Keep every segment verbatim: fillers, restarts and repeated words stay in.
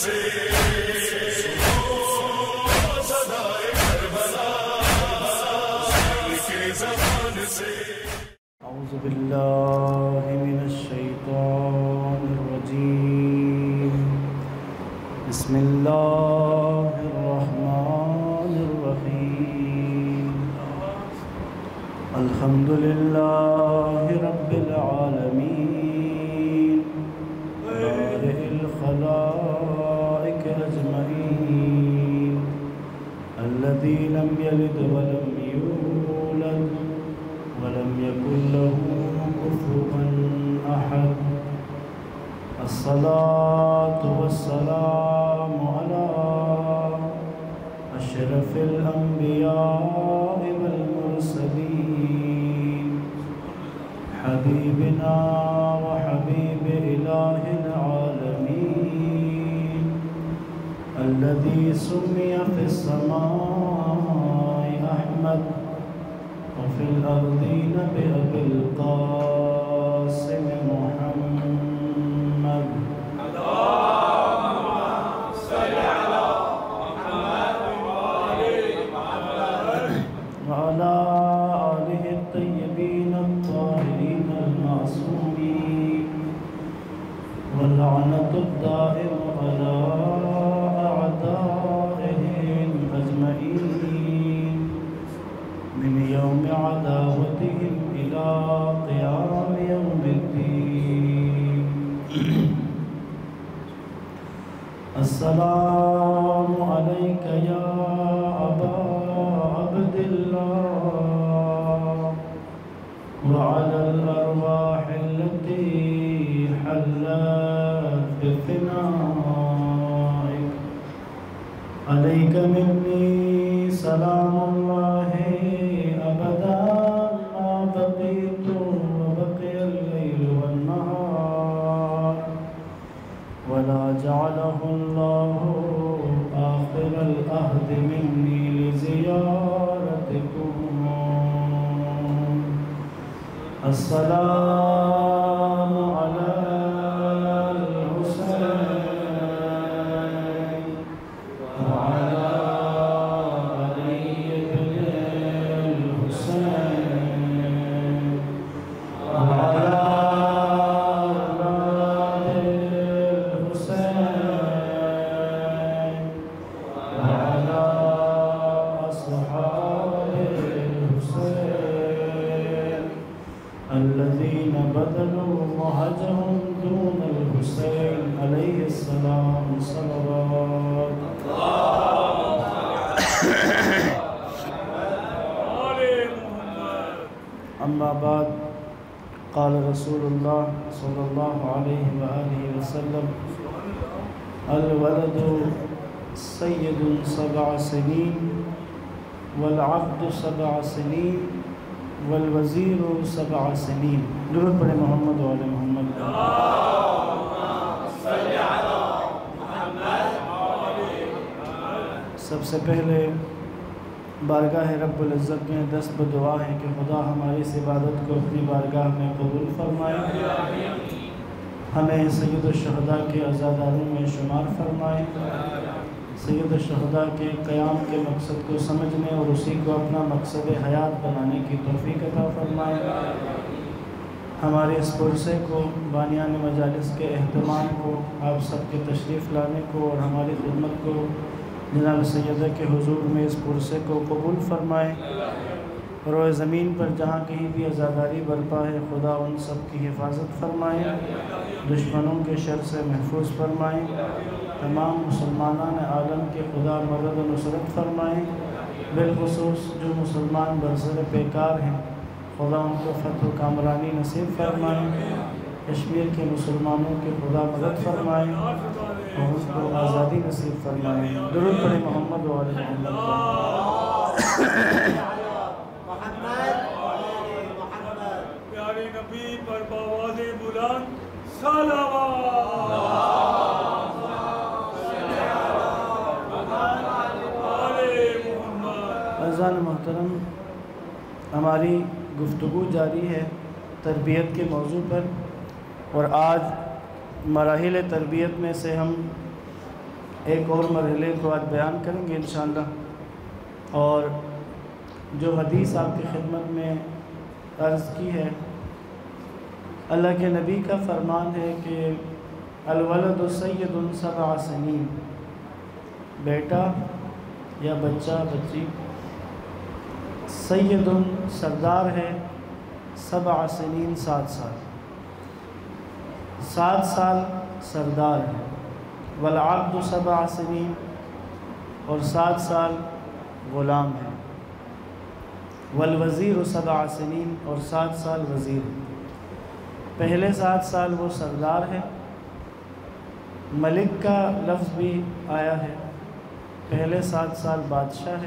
سے صدائے کربلا کے زبان سے. اعوذ باللہ من الشیطان الرجیم. بسم اللہ الرحمن الرحیم. الحمد للہ رب العالمین بارئ الخلائق اجمعین الذی لم یلد ولم یولد ولم يكن له كفوا أحد. الصلاة والسلام على أشرف الأنبياء والمرسلين حبيبنا وحبيب إله العالمين الذي سمي في السماء أحمد وفي الأرضين بأبي القاسم محمد. اللهم صل على محمد وآل محمد وعلى آله الطيبين الطاهرين المعصومين واللعنة الدائمة على أعدائهم أجمعين من يوم عداوتهم إلى قيام يوم الدين. السلام عليك يا أبا عبد الله وعلى الأرواح التي حلت بفنائك. عليك مني سلام الله أبدا ما بقيت وبقي الليل والنهار ولا جعله الله آخر العهد مني لزيارتكم. السلام على الحسين وعلى الذين بذلوا مهجهم دون الحسين عليه السلام صلوات. أما بعد قال رسول الله صلى الله عليه وآله وسلم الولد سيد سبع سنين والعبد سبع سنين والوزیر سبع سنین. درود پڑھیں محمد و آل محمد. سب سے پہلے بارگاہ رب العزت میں دست بدعا ہے کہ خدا ہماری اس عبادت کو اپنی بارگاہ میں قبول فرمائے، ہمیں سید الشہداء کے عزاداروں میں شمار فرمائے، سید الشہداء کے قیام کے مقصد کو سمجھنے اور اسی کو اپنا مقصد حیات بنانے کی توفیق عطا فرمائے. ہمارے اس پرسے کو، بانیان مجالس کے اہتمام کو، آپ سب کے تشریف لانے کو اور ہماری خدمت کو جناب سیدہ کے حضور میں اس پرسے کو قبول فرمائے. روئے زمین پر جہاں کہیں بھی عزاداری برپا ہے خدا ان سب کی حفاظت فرمائے، دشمنوں کے شر سے محفوظ فرمائے، تمام مسلمانان عالم کے خدا مدد و نصرت فرمائے. بالخصوص جو مسلمان برسر پیکار ہیں خدا ان کو فتح و کامرانی نصیب فرمائے، کشمیر کے مسلمانوں کے خدا مدد فرمائے اور ان کو آزادی نصیب فرمائے. درود پڑھیں محمد و آل محمد. پیارے نبی پر بآواز بلند صلوات. عزیزان محترم، ہماری گفتگو جاری ہے تربیت کے موضوع پر، اور آج مراحل تربیت میں سے ہم ایک اور مرحلے کو آج بیان کریں گے انشاءاللہ، اور جو حدیث آپ کی خدمت میں عرض کی ہے، اللہ کے نبی کا فرمان ہے کہ الولد سید سبع سنین، بیٹا یا بچہ بچی سید سردار ہے، سبع سنین سات سال، سات سال سردار ہے، والعبد سبع سنین، اور سات سال غلام ہے، والوزیر سبع سنین، اور سات سال وزیر ہے۔ پہلے سات سال وہ سردار ہے، ملک کا لفظ بھی آیا ہے، پہلے سات سال بادشاہ ہے،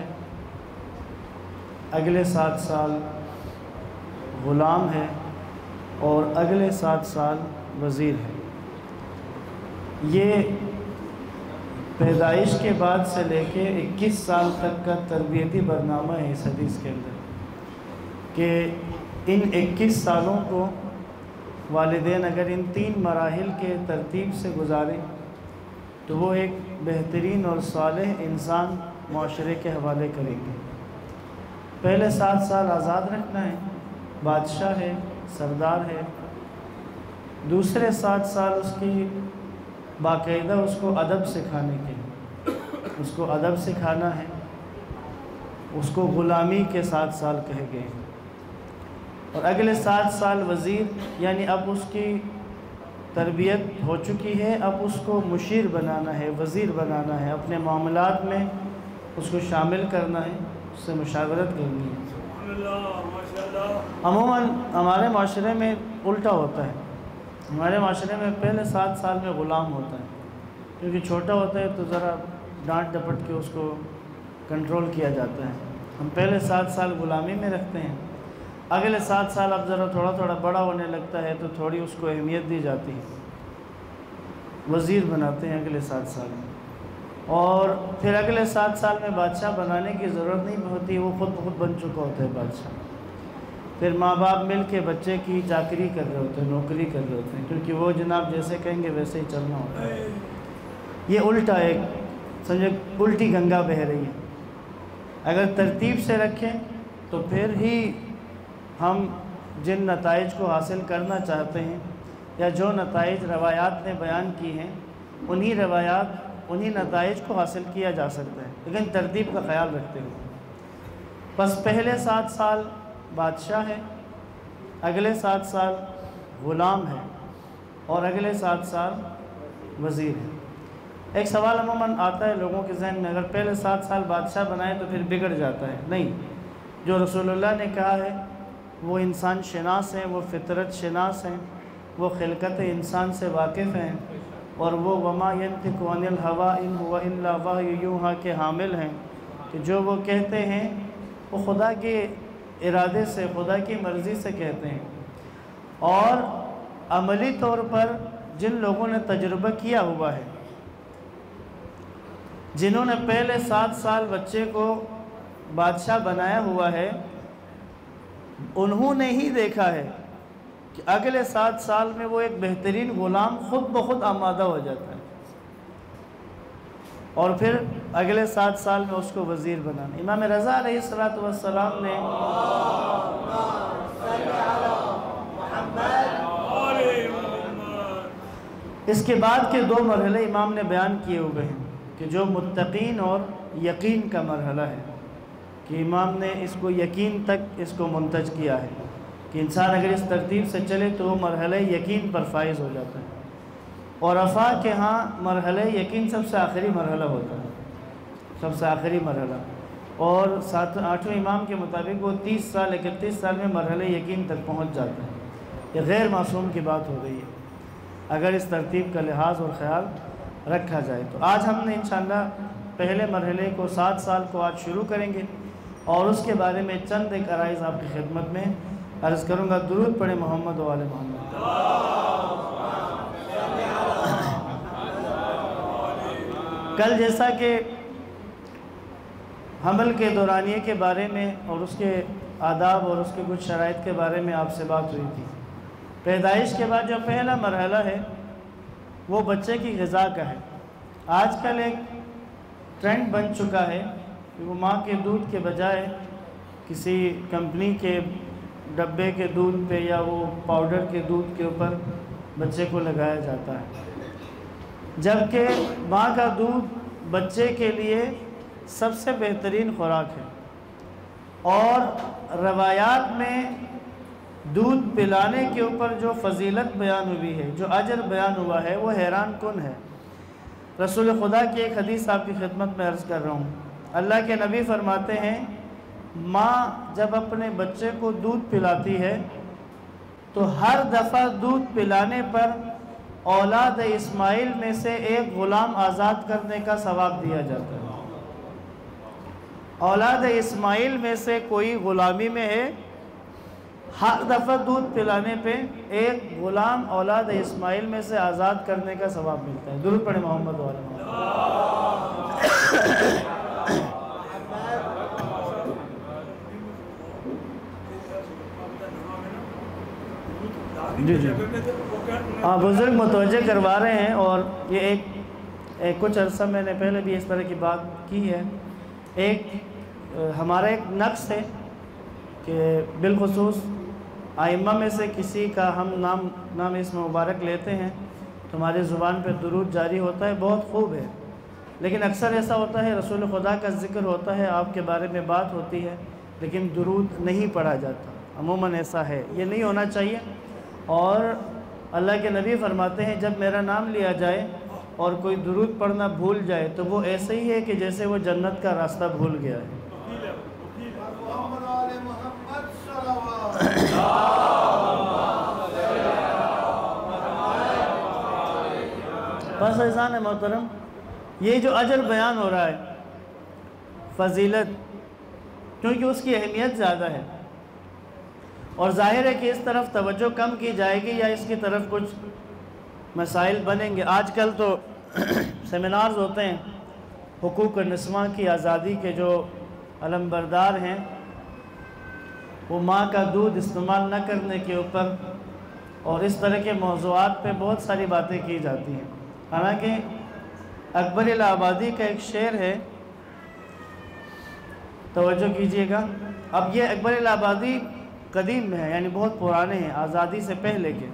اگلے سات سال غلام ہے، اور اگلے سات سال وزیر ہے۔ یہ پیدائش کے بعد سے لے کے اکیس سال تک کا تربیتی برنامہ ہے اس حدیث کے اندر، کہ ان اکیس سالوں کو والدین اگر ان تین مراحل کے ترتیب سے گزاریں تو وہ ایک بہترین اور صالح انسان معاشرے کے حوالے کریں گے۔ پہلے سات سال آزاد رکھنا ہے، بادشاہ ہے، سردار ہے۔ دوسرے سات سال اس کی باقاعدہ اس کو ادب سکھانے کے، اس کو ادب سکھانا ہے، اس کو غلامی کے سات سال کہے گئے۔ اور اگلے سات سال وزیر، یعنی اب اس کی تربیت ہو چکی ہے، اب اس کو مشیر بنانا ہے، وزیر بنانا ہے، اپنے معاملات میں اس کو شامل کرنا ہے، اس سے مشاورت کرنی ہے۔ عموماً ہمارے معاشرے میں الٹا ہوتا ہے، ہمارے معاشرے میں پہلے سات سال میں غلام ہوتا ہے، کیونکہ چھوٹا ہوتا ہے تو ذرا ڈانٹ ڈپٹ کے اس کو کنٹرول کیا جاتا ہے۔ ہم پہلے سات سال غلامی میں رکھتے ہیں، اگلے سات سال اب ذرا تھوڑا تھوڑا بڑا ہونے لگتا ہے تو تھوڑی اس کو اہمیت دی جاتی ہے، وزیر بناتے ہیں اگلے سات سال میں، اور پھر اگلے سات سال میں بادشاہ بنانے کی ضرورت نہیں ہوتی، وہ خود بخود بن چکا ہوتا ہے بادشاہ۔ پھر ماں باپ مل کے بچے کی چاکری کر رہے ہوتے ہیں، نوکری کر رہے ہوتے ہیں، کیونکہ وہ جناب جیسے کہیں گے ویسے ہی چلنا ہوتا ہے۔ یہ الٹا ایک سمجھے الٹی گنگا بہہ رہی ہے۔ اگر ترتیب سے رکھیں تو پھر ہی ہم جن نتائج کو حاصل کرنا چاہتے ہیں، یا جو نتائج روایات نے بیان کی ہیں، انہی روایات انہی نتائج کو حاصل کیا جا سکتا ہے، لیکن ترتیب کا خیال رکھتے ہوئے۔ بس پہلے سات سال بادشاہ ہے، اگلے سات سال غلام ہے، اور اگلے سات سال وزیر ہے۔ ایک سوال عموماً آتا ہے لوگوں کے ذہن میں، اگر پہلے سات سال بادشاہ بنائے تو پھر بگڑ جاتا ہے۔ نہیں، جو رسول اللہ نے کہا ہے وہ انسان شناس ہیں، وہ فطرت شناس ہیں، وہ خلقت انسان سے واقف ہیں، اور وہ وما ینطق عن الہویٰ ان هو الا وحی یوحیٰ کے حامل ہیں، کہ جو وہ کہتے ہیں وہ خدا کے ارادے سے، خدا کی مرضی سے کہتے ہیں۔ اور عملی طور پر جن لوگوں نے تجربہ کیا ہوا ہے، جنہوں نے پہلے سات سال بچے کو بادشاہ بنایا ہوا ہے، انہوں نے ہی دیکھا ہے کہ اگلے سات سال میں وہ ایک بہترین غلام خود بخود آمادہ ہو جاتا ہے، اور پھر اگلے سات سال میں اس کو وزیر بنانا۔ امام رضا علیہ الصلوۃ والسلام نے اس کے بعد کے دو مرحلے امام نے بیان کیے ہوئے ہیں، کہ جو متقین اور یقین کا مرحلہ ہے، کہ امام نے اس کو یقین تک اس کو منتج کیا ہے، کہ انسان اگر اس ترتیب سے چلے تو وہ مرحلہ یقین پر فائز ہو جاتا ہے۔ اور افا کے ہاں مرحلہ یقین سب سے آخری مرحلہ ہوتا ہے، سب سے آخری مرحلہ، اور سات آٹھویں امام کے مطابق وہ تیس سال اکتیس سال میں مرحلہ یقین تک پہنچ جاتا ہے۔ یہ غیر معصوم کی بات ہو رہی ہے اگر اس ترتیب کا لحاظ اور خیال رکھا جائے تو۔ آج ہم نے انشاءاللہ پہلے مرحلے کو سات سال کو آج شروع کریں گے، اور اس کے بارے میں چند ایک عرائض آپ کی خدمت میں عرض کروں گا۔ درود پڑھیں محمد و آل محمد۔ کل جیسا کہ حمل کے دورانیے کے بارے میں اور اس کے آداب اور اس کے کچھ شرائط کے بارے میں آپ سے بات ہوئی تھی، پیدائش کے بعد جو پہلا مرحلہ ہے وہ بچے کی غذا کا ہے، آج کل ایک ٹرینڈ بن چکا ہے کہ وہ ماں کے دودھ کے بجائے کسی کمپنی کے ڈبے کے دودھ پہ یا وہ پاؤڈر کے دودھ کے اوپر بچے کو لگایا جاتا ہے، جبکہ ماں کا دودھ بچے کے لیے سب سے بہترین خوراک ہے۔ اور روایات میں دودھ پلانے کے اوپر جو فضیلت بیان ہوئی ہے، جو اجر بیان ہوا ہے، وہ حیران کن ہے۔ رسول خدا کی ایک حدیث آپ کی خدمت میں عرض کر رہا ہوں۔ اللہ کے نبی فرماتے ہیں ماں جب اپنے بچے کو دودھ پلاتی ہے تو ہر دفعہ دودھ پلانے پر اولاد اسماعیل میں سے ایک غلام آزاد کرنے کا ثواب دیا جاتا ہے۔ اولاد اسماعیل میں سے کوئی غلامی میں ہے، ہر دفعہ دودھ پلانے پہ ایک غلام اولاد اسماعیل میں سے آزاد کرنے کا ثواب ملتا ہے۔ درود پڑھیں محمد و آل محمد۔ جی جی ہاں، بزرگ متوجہ کروا رہے ہیں، اور یہ ایک, ایک کچھ عرصہ میں نے پہلے بھی اس طرح کی بات کی ہے۔ ایک ہمارا ایک نقص ہے کہ بالخصوص ائمہ میں سے کسی کا ہم نام نام اسم مبارک لیتے ہیں تو ہماری زبان پہ درود جاری ہوتا ہے، بہت خوب ہے، لیکن اکثر ایسا ہوتا ہے رسول خدا کا ذکر ہوتا ہے، آپ کے بارے میں بات ہوتی ہے، لیکن درود نہیں پڑھا جاتا۔ عموماً ایسا ہے، یہ نہیں ہونا چاہیے۔ اور اللہ کے نبی فرماتے ہیں جب میرا نام لیا جائے اور کوئی درود پڑھنا بھول جائے تو وہ ایسے ہی ہے کہ جیسے وہ جنت کا راستہ بھول گیا ہے۔ بس احسان ہے محترم، یہ جو اجر بیان ہو رہا ہے، فضیلت، کیونکہ اس کی اہمیت زیادہ ہے، اور ظاہر ہے کہ اس طرف توجہ کم کی جائے گی یا اس کی طرف کچھ مسائل بنیں گے۔ آج کل تو سیمینارز ہوتے ہیں، حقوق النسواں کی آزادی کے جو علمبردار ہیں وہ ماں کا دودھ استعمال نہ کرنے کے اوپر اور اس طرح کے موضوعات پہ بہت ساری باتیں کی جاتی ہیں۔ حالانکہ اکبر الہ آبادی کا ایک شعر ہے، توجہ کیجئے گا۔ اب یہ اکبر الہ آبادی قدیم میں ہے، یعنی بہت پرانے ہیں، آزادی سے پہلے کے۔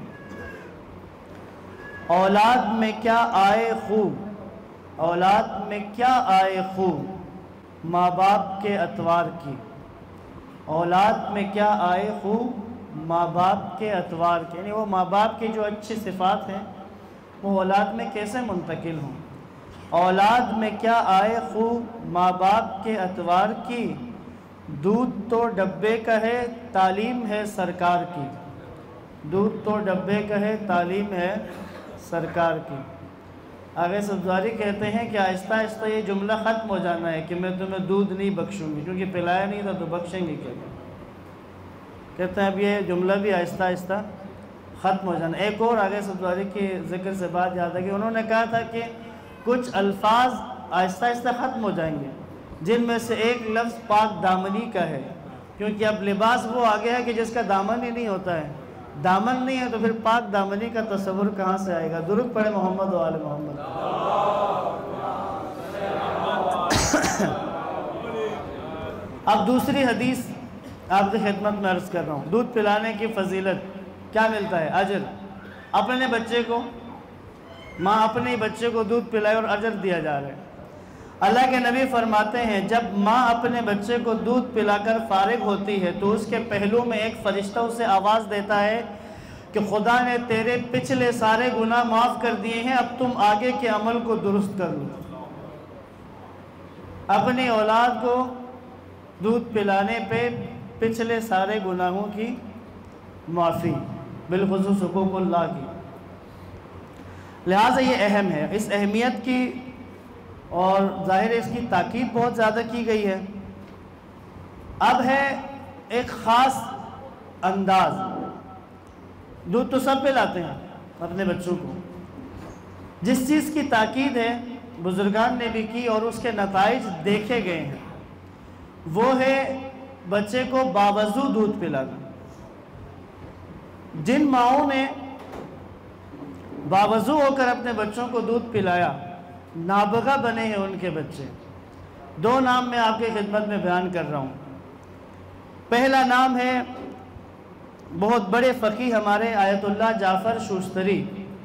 اولاد میں کیا آئے خوب، اولاد میں کیا آئے خوب ماں باپ کے اطوار کی، اولاد میں کیا آئے خوب ماں باپ کے اطوار کی، یعنی وہ ماں باپ کی جو اچھی صفات ہیں وہ اولاد میں کیسے منتقل ہوں۔ اولاد میں کیا آئے خوب ماں باپ کے اطوار کی، دودھ تو ڈبے کا ہے تعلیم ہے سرکار کی، دودھ تو ڈبے کا ہے تعلیم ہے سرکار کی۔ آگے سبزاری کہتے ہیں کہ آہستہ آہستہ یہ جملہ ختم ہو جانا ہے کہ میں تمہیں دودھ نہیں بخشوں گی، کیونکہ پلایا نہیں تھا تو بخشیں گے کیا۔ کہتے ہیں اب یہ جملہ بھی آہستہ آہستہ ختم ہو جانا۔ ایک اور آگے سبزاری کے ذکر سے بات یاد ہے کہ انہوں نے کہا تھا کہ کچھ الفاظ آہستہ آہستہ ختم ہو جائیں گے، جن میں سے ایک لفظ پاک دامنی کا ہے، کیونکہ اب لباس وہ آ گیا ہے کہ جس کا دامن ہی نہیں ہوتا ہے، دامن نہیں ہے تو پھر پاک دامنی کا تصور کہاں سے آئے گا۔ درود پڑھے محمد و آل محمد۔ اب دوسری حدیث آپ کی خدمت میں عرض کر رہا ہوں، دودھ پلانے کی فضیلت کیا ملتا ہے؟ اجر۔ اپنے بچے کو، ماں اپنے بچے کو دودھ پلائے اور اجر دیا جا رہا ہے۔ اللہ کے نبی فرماتے ہیں جب ماں اپنے بچے کو دودھ پلا کر فارغ ہوتی ہے تو اس کے پہلو میں ایک فرشتہ اسے آواز دیتا ہے کہ خدا نے تیرے پچھلے سارے گناہ معاف کر دیے ہیں، اب تم آگے کے عمل کو درست کر لو۔ اپنی اولاد کو دودھ پلانے پہ پچھلے سارے گناہوں کی معافی، بالخصوص حقوق اللہ کی، لہٰذا یہ اہم ہے۔ اس اہمیت کی اور ظاہر اس کی تاکید بہت زیادہ کی گئی ہے۔ اب ہے ایک خاص انداز، دودھ تو سب پلاتے ہیں اپنے بچوں کو، جس چیز کی تاکید ہے بزرگان نے بھی کی اور اس کے نتائج دیکھے گئے ہیں، وہ ہے بچے کو باوضو دودھ پلانا۔ جن ماؤں نے باوضو ہو کر اپنے بچوں کو دودھ پلایا نابغہ بنے ہیں ان کے بچے۔ دو نام میں آپ کی خدمت میں بیان کر رہا ہوں۔ پہلا نام ہے بہت بڑے فقیہ ہمارے آیت اللہ جعفر شوستری۔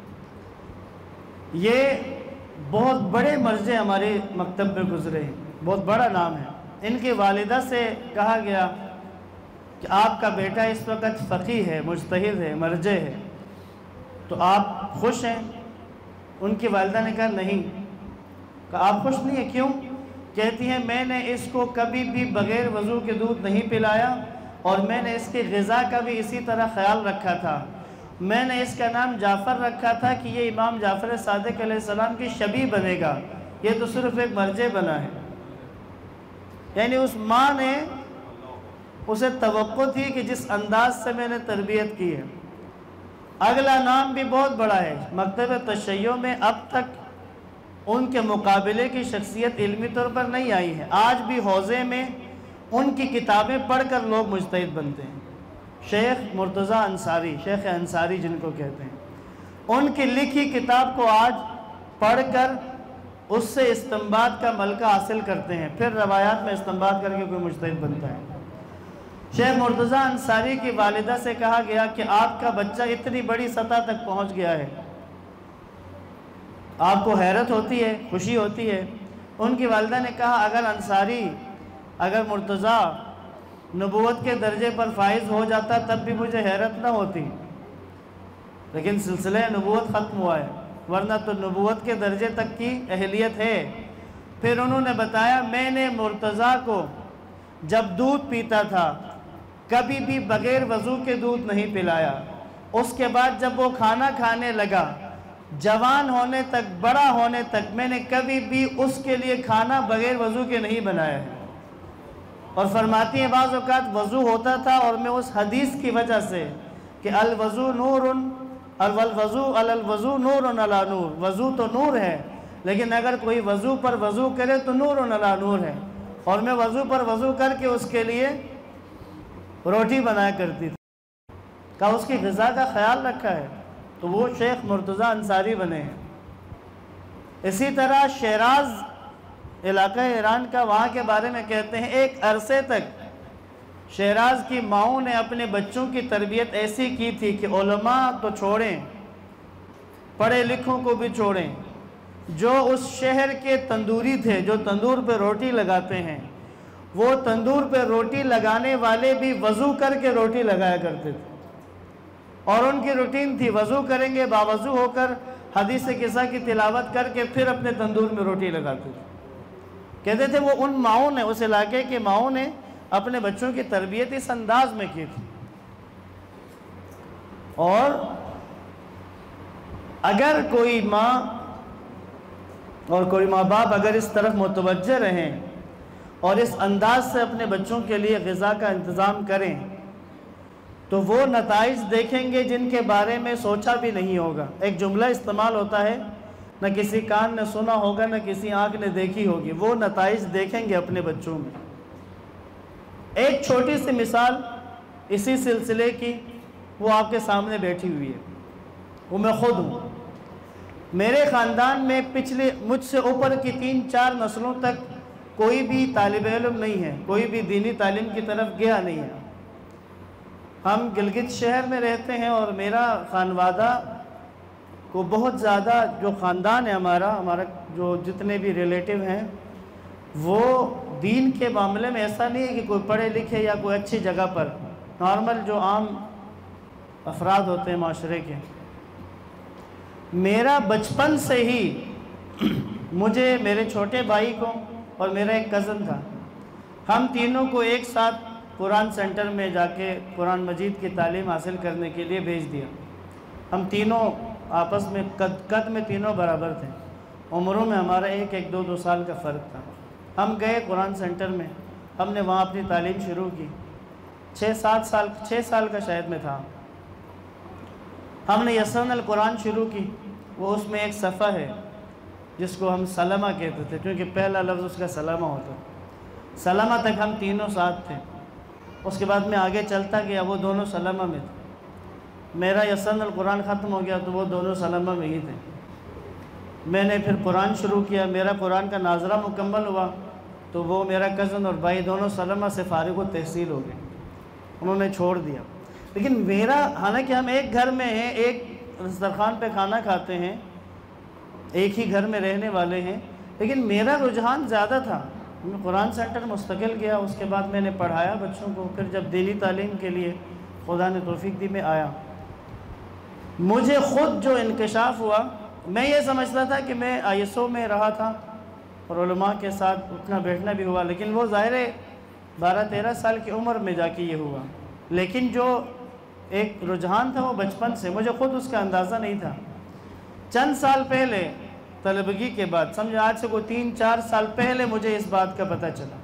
یہ بہت بڑے مرجع ہمارے مکتب میں گزرے ہیں، بہت بڑا نام ہے۔ ان کی والدہ سے کہا گیا کہ آپ کا بیٹا اس وقت فقیہ ہے، مجتہد ہے، مرجع ہے، تو آپ خوش ہیں؟ ان کی والدہ نے کہا نہیں۔ کہا آپ خوش نہیں ہیں، کیوں؟ کہتی ہیں میں نے اس کو کبھی بھی بغیر وضو کے دودھ نہیں پلایا، اور میں نے اس کی غذا کا بھی اسی طرح خیال رکھا تھا۔ میں نے اس کا نام جعفر رکھا تھا کہ یہ امام جعفر صادق علیہ السلام کی شبیہ بنے گا، یہ تو صرف ایک مرجع بنا ہے۔ یعنی اس ماں نے اسے توقع تھی کہ جس انداز سے میں نے تربیت کی ہے۔ اگلا نام بھی بہت بڑا ہے، مکتب تشیع میں اب تک ان کے مقابلے کی شخصیت علمی طور پر نہیں آئی ہے۔ آج بھی حوزے میں ان کی کتابیں پڑھ کر لوگ مجتہد بنتے ہیں۔ شیخ مرتضیٰ انصاری، شیخ انصاری جن کو کہتے ہیں، ان کی لکھی کتاب کو آج پڑھ کر اس سے استنباط کا ملکہ حاصل کرتے ہیں، پھر روایات میں استنباط کر کے کوئی مجتہد بنتا ہے۔ شیخ مرتضیٰ انصاری کی والدہ سے کہا گیا کہ آپ کا بچہ اتنی بڑی سطح تک پہنچ گیا ہے، آپ کو حیرت ہوتی ہے، خوشی ہوتی ہے؟ ان کی والدہ نے کہا اگر انصاری، اگر مرتضیٰ نبوت کے درجے پر فائز ہو جاتا تب بھی مجھے حیرت نہ ہوتی، لیکن سلسلہ نبوت ختم ہوا ہے، ورنہ تو نبوت کے درجے تک کی اہلیت ہے۔ پھر انہوں نے بتایا میں نے مرتضیٰ کو جب دودھ پیتا تھا کبھی بھی بغیر وضو کے دودھ نہیں پلایا، اس کے بعد جب وہ کھانا کھانے لگا جوان ہونے تک، بڑا ہونے تک میں نے کبھی بھی اس کے لیے کھانا بغیر وضو کے نہیں بنایا ہے۔ اور فرماتی ہیں بعض اوقات وضو ہوتا تھا اور میں اس حدیث کی وجہ سے کہ الوضو نور الوضو الوضو نور علی نور، وضو تو نور ہے لیکن اگر کوئی وضو پر وضو کرے تو نور علی نور ہے، اور میں وضو پر وضو کر کے اس کے لیے روٹی بنایا کرتی تھی۔ کہا اس کی غذا کا خیال رکھا ہے، تو وہ شیخ مرتضیٰ انصاری بنے ہیں۔ اسی طرح شیراز علاقہ ایران کا، وہاں کے بارے میں کہتے ہیں ایک عرصے تک شیراز کی ماؤں نے اپنے بچوں کی تربیت ایسی کی تھی کہ علماء تو چھوڑیں، پڑھے لکھوں کو بھی چھوڑیں، جو اس شہر کے تندوری تھے، جو تندور پہ روٹی لگاتے ہیں، وہ تندور پہ روٹی لگانے والے بھی وضو کر کے روٹی لگایا کرتے تھے، اور ان کی روٹین تھی وضو کریں گے، باوضو ہو کر حدیث قصہ کی تلاوت کر کے پھر اپنے تندور میں روٹی لگاتے تھے۔ کہتے تھے وہ ان ماؤں نے، اس علاقے کے ماؤں نے اپنے بچوں کی تربیت اس انداز میں کی تھی۔ اور اگر کوئی ماں اور کوئی ماں باپ اگر اس طرف متوجہ رہیں اور اس انداز سے اپنے بچوں کے لیے غذا کا انتظام کریں تو وہ نتائج دیکھیں گے جن کے بارے میں سوچا بھی نہیں ہوگا۔ ایک جملہ استعمال ہوتا ہے، نہ کسی کان نے سنا ہوگا نہ کسی آنکھ نے دیکھی ہوگی، وہ نتائج دیکھیں گے اپنے بچوں میں۔ ایک چھوٹی سی مثال اسی سلسلے کی وہ آپ کے سامنے بیٹھی ہوئی ہے، وہ میں خود ہوں۔ میرے خاندان میں پچھلے مجھ سے اوپر کی تین چار نسلوں تک کوئی بھی طالب علم نہیں ہے، کوئی بھی دینی تعلیم کی طرف گیا نہیں ہے۔ ہم گلگت شہر میں رہتے ہیں اور میرا خانوادہ کو بہت زیادہ، جو خاندان ہے ہمارا ہمارا جو جتنے بھی ریلیٹیو ہیں، وہ دین کے معاملے میں ایسا نہیں ہے کہ کوئی پڑھے لکھے یا کوئی اچھی جگہ پر، نارمل جو عام افراد ہوتے ہیں معاشرے کے۔ میرا بچپن سے ہی مجھے، میرے چھوٹے بھائی کو اور میرا ایک کزن تھا، ہم تینوں کو ایک ساتھ قرآن سینٹر میں جا کے قرآن مجید کی تعلیم حاصل کرنے کے لیے بھیج دیا۔ ہم تینوں آپس میں قد قد میں تینوں برابر تھے، عمروں میں ہمارا ایک ایک دو دو سال کا فرق تھا۔ ہم گئے قرآن سینٹر میں، ہم نے وہاں اپنی تعلیم شروع کی۔ چھ سات سال چھ سال کا شاید میں تھا، ہم نے یسرن القرآن شروع کی۔ وہ اس میں ایک صفحہ ہے جس کو ہم سلمہ کہتے تھے، کیونکہ پہلا لفظ اس کا سلمہ ہوتا۔ سلمہ تک ہم تینوں ساتھ تھے، اس کے بعد میں آگے چلتا گیا، وہ دونوں سلمہ میں تھے۔ میرا یسرن القرآن ختم ہو گیا تو وہ دونوں سلمہ میں ہی تھے۔ میں نے پھر قرآن شروع کیا، میرا قرآن کا ناظرہ مکمل ہوا تو وہ میرا کزن اور بھائی دونوں سلمہ سے فارغ و تحصیل ہو گئے، انہوں نے چھوڑ دیا۔ لیکن میرا، حالانکہ ہم ایک گھر میں ہیں، ایک دسترخوان پہ کھانا کھاتے ہیں، ایک ہی گھر میں رہنے والے ہیں، لیکن میرا رجحان زیادہ تھا۔ میں قرآن سینٹر مستقل گیا، اس کے بعد میں نے پڑھایا بچوں کو، پھر جب دینی تعلیم کے لیے خدا نے توفیق دی میں آیا، مجھے خود جو انکشاف ہوا، میں یہ سمجھتا تھا کہ میں آئی ایس او میں رہا تھا اور علماء کے ساتھ اٹھنا بیٹھنا بھی ہوا، لیکن وہ ظاہر ہے بارہ تیرہ سال کی عمر میں جا کے یہ ہوا، لیکن جو ایک رجحان تھا وہ بچپن سے، مجھے خود اس کا اندازہ نہیں تھا۔ چند سال پہلے طلبگی کے بعد، سمجھے آج سے کوئی تین چار سال پہلے مجھے اس بات کا پتہ چلا۔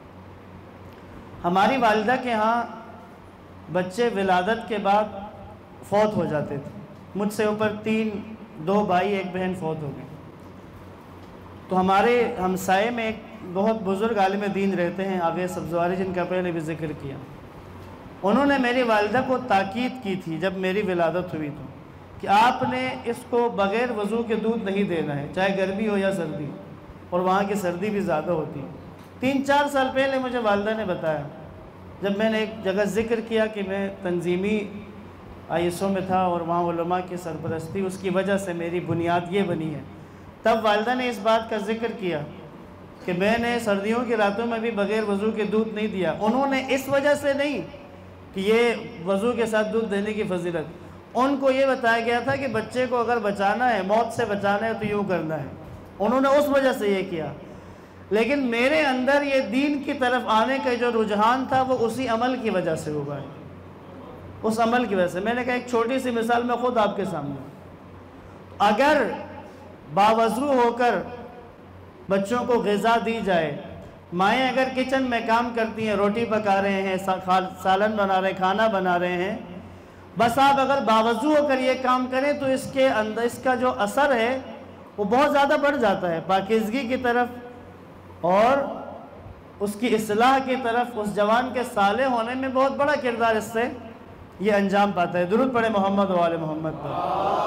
ہماری والدہ کے ہاں بچے ولادت کے بعد فوت ہو جاتے تھے، مجھ سے اوپر تین دو بھائی ایک بہن فوت ہو گئے، تو ہمارے ہمسائے میں ایک بہت بزرگ عالم دین رہتے ہیں آغا سبزواری، جن کا پہلے بھی ذکر کیا، انہوں نے میری والدہ کو تاکید کی تھی جب میری ولادت ہوئی تو، کہ آپ نے اس کو بغیر وضو کے دودھ نہیں دینا ہے، چاہے گرمی ہو یا سردی، اور وہاں کی سردی بھی زیادہ ہوتی ہے۔ تین چار سال پہلے مجھے والدہ نے بتایا، جب میں نے ایک جگہ ذکر کیا کہ میں تنظیمی آئی ایس او میں تھا اور وہاں علماء کی سرپرستی، اس کی وجہ سے میری بنیاد یہ بنی ہے، تب والدہ نے اس بات کا ذکر کیا کہ میں نے سردیوں کی راتوں میں بھی بغیر وضو کے دودھ نہیں دیا۔ انہوں نے اس وجہ سے نہیں کہ یہ وضو کے ساتھ دودھ دینے کی فضیلت، ان کو یہ بتایا گیا تھا کہ بچے کو اگر بچانا ہے، موت سے بچانا ہے تو یوں کرنا ہے، انہوں نے اس وجہ سے یہ کیا۔ لیکن میرے اندر یہ دین کی طرف آنے کا جو رجحان تھا وہ اسی عمل کی وجہ سے ہوا ہے، اس عمل کی وجہ سے۔ میں نے کہا ایک چھوٹی سی مثال میں خود آپ کے سامنے، اگر باوضو ہو کر بچوں کو غذا دی جائے، مائیں اگر کچن میں کام کرتی ہیں، روٹی پکا رہے ہیں، سالن بنا رہے ہیں، کھانا بنا رہے ہیں، بس آپ اگر باوضو ہو کر یہ کام کریں تو اس کے اندر اس کا جو اثر ہے وہ بہت زیادہ بڑھ جاتا ہے، پاکیزگی کی طرف اور اس کی اصلاح کی طرف، اس جوان کے صالح ہونے میں بہت بڑا کردار اس سے یہ انجام پاتا ہے۔ درود پڑھے محمد و آل محمد پر۔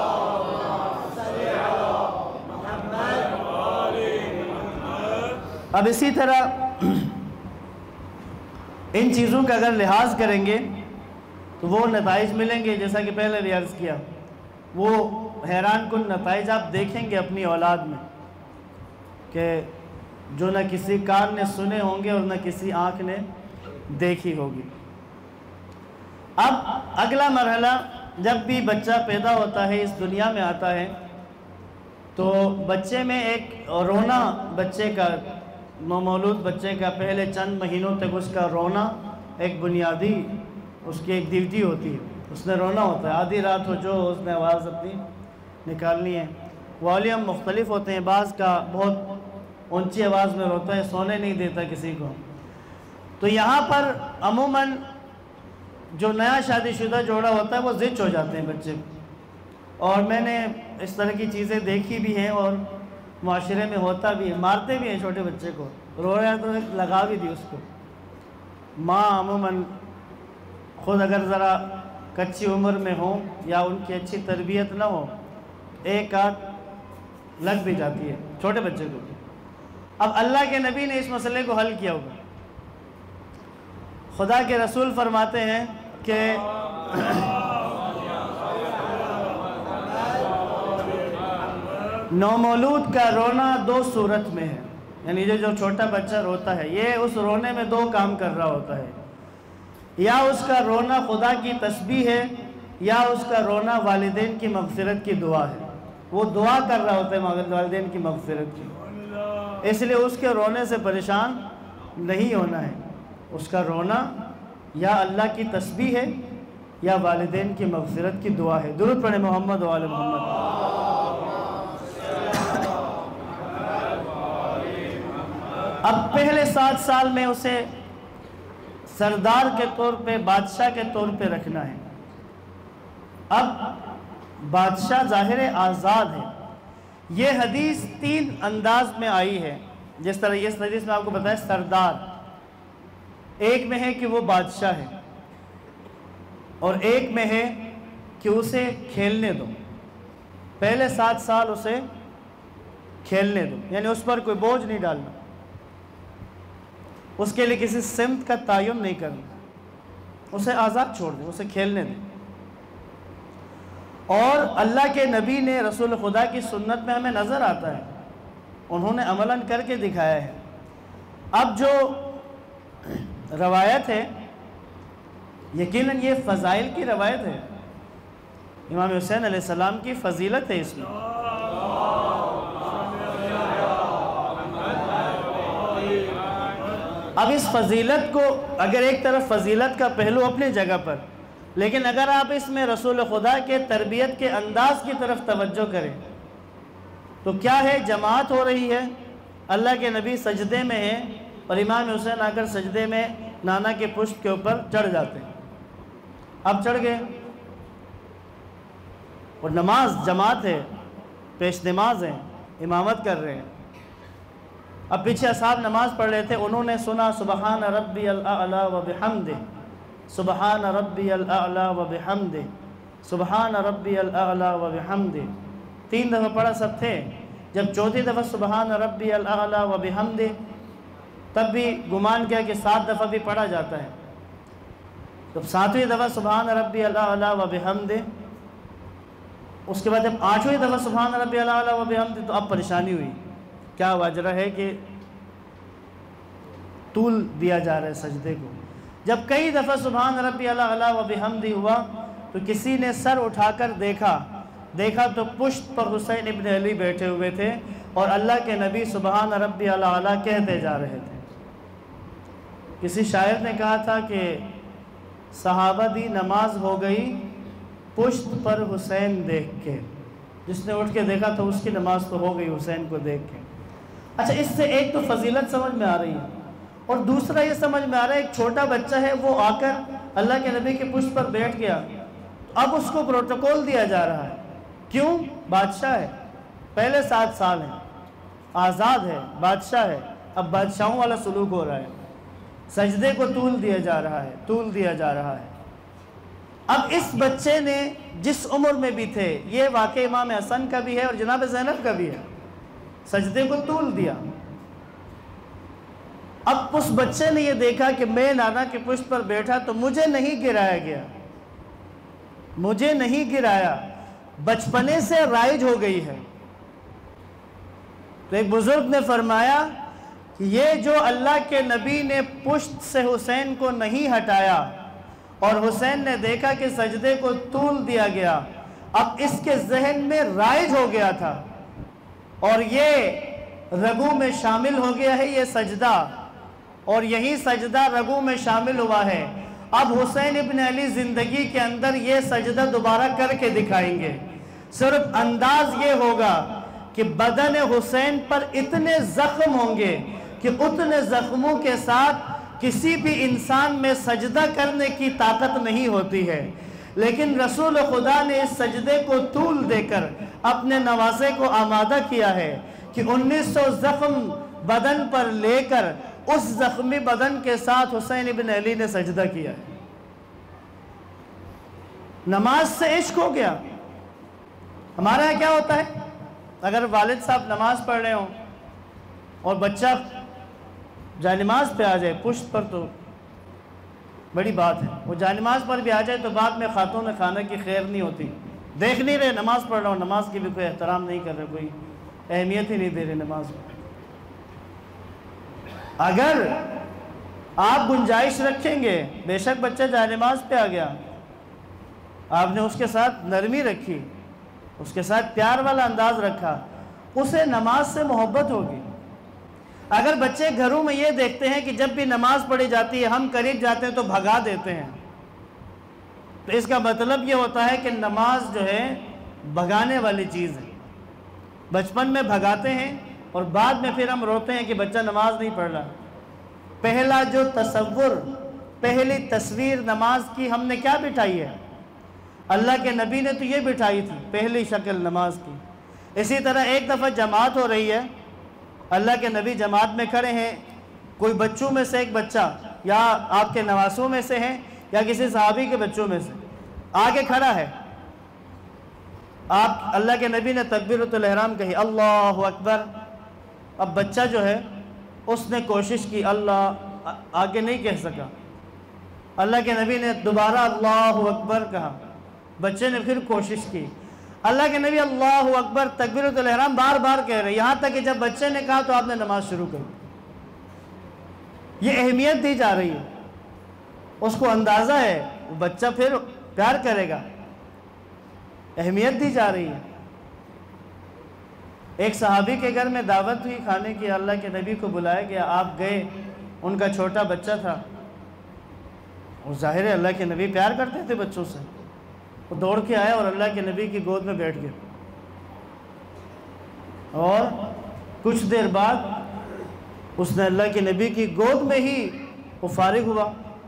اب اسی طرح ان چیزوں کا اگر لحاظ کریں گے تو وہ نتائج ملیں گے، جیسا کہ پہلے بھی عرض کیا، وہ حیران کن نتائج آپ دیکھیں گے اپنی اولاد میں، کہ جو نہ کسی کان نے سنے ہوں گے اور نہ کسی آنکھ نے دیکھی ہوگی۔ اب اگلا مرحلہ، جب بھی بچہ پیدا ہوتا ہے، اس دنیا میں آتا ہے، تو بچے میں ایک رونا، بچے کا نومولود بچے کا پہلے چند مہینوں تک اس کا رونا ایک بنیادی اس کی ایک ڈیوٹی ہوتی ہے، اس نے رونا ہوتا ہے، آدھی رات ہو جو اس نے آواز اپنی نکالنی ہے۔ والیوم مختلف ہوتے ہیں، بعض کا بہت اونچی آواز میں روتا ہے، سونے نہیں دیتا کسی کو۔ تو یہاں پر عموماً جو نیا شادی شدہ جوڑا ہوتا ہے وہ زچ ہو جاتے ہیں بچے، اور میں نے اس طرح کی چیزیں دیکھی بھی ہیں اور معاشرے میں ہوتا بھی ہے، مارتے بھی ہیں چھوٹے بچے کو، رو رہا ہے تو لگا بھی دی اس کو۔ ماں عموماً خود اگر ذرا کچی عمر میں ہوں یا ان کی اچھی تربیت نہ ہو، ایک آدھ لگ بھی جاتی ہے چھوٹے بچے کو۔ اب اللہ کے نبی نے اس مسئلے کو حل کیا ہوگا۔ خدا کے رسول فرماتے ہیں کہ نومولود کا رونا دو صورت میں ہے، یعنی جو جو چھوٹا بچہ روتا ہے یہ اس رونے میں دو کام کر رہا ہوتا ہے، یا اس کا رونا خدا کی تسبیح ہے یا اس کا رونا والدین کی مغفرت کی دعا ہے، وہ دعا کر رہا ہوتا ہے والدین کی مغفرت کی، اس لیے اس کے رونے سے پریشان نہیں ہونا ہے، اس کا رونا یا اللہ کی تسبیح ہے یا والدین کی مغفرت کی دعا ہے۔ درود پڑھے محمد و آل محمد۔ اب پہلے سات سال میں اسے سردار کے طور پہ، بادشاہ کے طور پہ رکھنا ہے۔ اب بادشاہ ظاہر آزاد ہے۔ یہ حدیث تین انداز میں آئی ہے، جس طرح اس حدیث میں آپ کو بتایا سردار، ایک میں ہے کہ وہ بادشاہ ہے اور ایک میں ہے کہ اسے کھیلنے دو، پہلے سات سال اسے کھیلنے دو، یعنی اس پر کوئی بوجھ نہیں ڈالنا، اس کے لیے کسی سمت کا تعین نہیں کرنا، اسے آزاد چھوڑ دیں، اسے کھیلنے دیں۔ اور اللہ کے نبی نے رسول خدا کی سنت میں ہمیں نظر آتا ہے، انہوں نے عملاً کر کے دکھایا ہے۔ اب جو روایت ہے یقیناً یہ فضائل کی روایت ہے، امام حسین علیہ السلام کی فضیلت ہے اس میں۔ اب اس فضیلت کو اگر ایک طرف فضیلت کا پہلو اپنی جگہ پر، لیکن اگر آپ اس میں رسول خدا کے تربیت کے انداز کی طرف توجہ کریں تو کیا ہے، جماعت ہو رہی ہے، اللہ کے نبی سجدے میں ہیں اور امام حسین آ کر سجدے میں نانا کے پشت کے اوپر چڑھ جاتے ہیں، اب چڑھ گئے، اور نماز جماعت ہے، پیش نماز ہیں، امامت کر رہے ہیں۔ اب پیچھے اصحاب نماز پڑھ رہے تھے، انہوں نے سنا سبحان ربی الاعلی و بحمدہ، سبحان ربی الاعلی و بحمدہ، سبحان ربی الاعلی و بحمدہ، تین دفعہ پڑھا سب تھے۔ جب چوتھی دفعہ سبحان ربی الاعلی و بحمدہ، تب بھی گمان کیا کہ سات دفعہ بھی پڑھا جاتا ہے، جب ساتویں دفعہ سبحان ربی الاعلی و بحمدہ، اس کے بعد جب آٹھویں دفعہ سبحان ربی الاعلی و بحمدہ، تو اب پریشانی ہوئی، کیا واجرہ ہے کہ طول دیا جا رہا ہے سجدے کو۔ جب کئی دفعہ سبحان ربی الاعلی و بحمدہ ہوا تو کسی نے سر اٹھا کر دیکھا دیکھا تو پشت پر حسین ابن علی بیٹھے ہوئے تھے اور اللہ کے نبی سبحان ربی الاعلی کہتے جا رہے تھے۔ کسی شاعر نے کہا تھا کہ صحابہ دی نماز ہو گئی پشت پر حسین دیکھ کے، جس نے اٹھ کے دیکھا تو اس کی نماز تو ہو گئی حسین کو دیکھ کے۔ اچھا، اس سے ایک تو فضیلت سمجھ میں آ رہی ہے، اور دوسرا یہ سمجھ میں آ رہا ہے ایک چھوٹا بچہ ہے، وہ آ کر اللہ کے نبی کے پشت پر بیٹھ گیا، اب اس کو پروٹوکول دیا جا رہا ہے، کیوں؟ بادشاہ ہے، پہلے سات سال ہیں، آزاد ہے، بادشاہ ہے، اب بادشاہوں والا سلوک ہو رہا ہے، سجدے کو طول دیا جا رہا ہے طول دیا جا رہا ہے۔ اب اس بچے نے جس عمر میں بھی تھے، یہ واقعہ امام حسن کا بھی ہے اور جناب زینب کا بھی ہے، سجدے کو طول دیا۔ اب اس بچے نے یہ دیکھا کہ میں نانا کے پشت پر بیٹھا تو مجھے نہیں گرایا گیا، مجھے نہیں گرایا، بچپنے سے رائج ہو گئی ہے۔ تو ایک بزرگ نے فرمایا کہ یہ جو اللہ کے نبی نے پشت سے حسین کو نہیں ہٹایا اور حسین نے دیکھا کہ سجدے کو طول دیا گیا، اب اس کے ذہن میں رائج ہو گیا تھا اور یہ رگوں میں شامل ہو گیا ہے یہ سجدہ، اور یہی سجدہ رگوں میں شامل ہوا ہے۔ اب حسین ابن علی زندگی کے اندر یہ سجدہ دوبارہ کر کے دکھائیں گے، صرف انداز یہ ہوگا کہ بدن حسین پر اتنے زخم ہوں گے کہ اتنے زخموں کے ساتھ کسی بھی انسان میں سجدہ کرنے کی طاقت نہیں ہوتی ہے، لیکن رسول خدا نے اس سجدے کو طول دے کر اپنے نواسے کو آمادہ کیا ہے کہ انیس سو زخم بدن پر لے کر اس زخمی بدن کے ساتھ حسین ابن علی نے سجدہ کیا ہے۔ نماز سے عشق ہو گیا۔ ہمارے یہاں کیا ہوتا ہے، اگر والد صاحب نماز پڑھ رہے ہوں اور بچہ جائے-نماز پہ آ جائے پشت پر تو بڑی بات ہے، وہ جائے-نماز پر بھی آ جائے تو بعد میں خاتون خانہ کی خیر نہیں ہوتی، دیکھ نہیں رہے نماز پڑھ رہا ہوں، نماز کی بھی کوئی احترام نہیں کر رہے، کوئی اہمیت ہی نہیں دے رہے نماز کو۔ اگر آپ گنجائش رکھیں گے، بے شک بچہ جائے-نماز پہ آ گیا، آپ نے اس کے ساتھ نرمی رکھی، اس کے ساتھ پیار والا انداز رکھا، اسے نماز سے محبت ہوگی۔ اگر بچے گھروں میں یہ دیکھتے ہیں کہ جب بھی نماز پڑھی جاتی ہے ہم قریب جاتے ہیں تو بھگا دیتے ہیں، تو اس کا مطلب یہ ہوتا ہے کہ نماز جو ہے بھگانے والی چیز ہے۔ بچپن میں بھگاتے ہیں اور بعد میں پھر ہم روتے ہیں کہ بچہ نماز نہیں پڑھ رہا۔ پہلا جو تصور، پہلی تصویر نماز کی ہم نے کیا بٹھائی ہے؟ اللہ کے نبی نے تو یہ بٹھائی تھی پہلی شکل نماز کی۔ اسی طرح ایک دفعہ جماعت ہو رہی ہے، اللہ کے نبی جماعت میں کھڑے ہیں، کوئی بچوں میں سے ایک بچہ یا آپ کے نواسوں میں سے ہیں یا کسی صحابی کے بچوں میں سے آگے کھڑا ہے، آپ اللہ کے نبی نے تکبیرۃ الاحرام کہی، اللہ اکبر. اب بچہ جو ہے اس نے کوشش کی، اللہ آگے نہیں کہہ سکا. اللہ کے نبی نے دوبارہ اللہ اکبر کہا، بچے نے پھر کوشش کی. اللہ کے نبی اللہ اکبر تکبیرۃ الاحرام بار بار کہہ رہے، یہاں تک کہ جب بچے نے کہا تو آپ نے نماز شروع کر. یہ اہمیت دی جا رہی ہے، اس کو اندازہ ہے وہ بچہ پھر پیار کرے گا، اہمیت دی جا رہی ہے. ایک صحابی کے گھر میں دعوت ہوئی کھانے کی، اللہ کے نبی کو بلایا گیا، آپ گئے، ان کا چھوٹا بچہ تھا. اور ظاہر ہے اللہ کے نبی پیار کرتے تھے بچوں سے، وہ دوڑ کے آیا اور اللہ کے نبی کی گود میں بیٹھ گئے. اور کچھ دیر بعد اس نے اللہ کے نبی کی گود میں ہی وہ فارغ ہوا.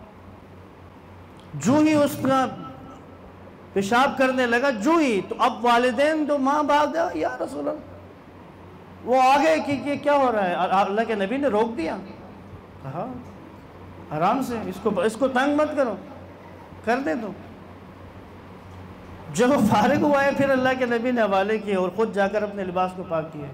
جو ہی اس کا پیشاب کرنے لگا، جو ہی تو اب والدین تو ماں باپ دیا یا رسول اللہ، وہ آگے کہ یہ کیا ہو رہا ہے. اللہ کے نبی نے روک دیا، کہا آرام سے، اس کو اس کو تنگ مت کرو، کر دے. تو جب وہ فارغ ہوا ہے پھر اللہ کے نبی نے حوالے کیے اور خود جا کر اپنے لباس کو پاک کیا.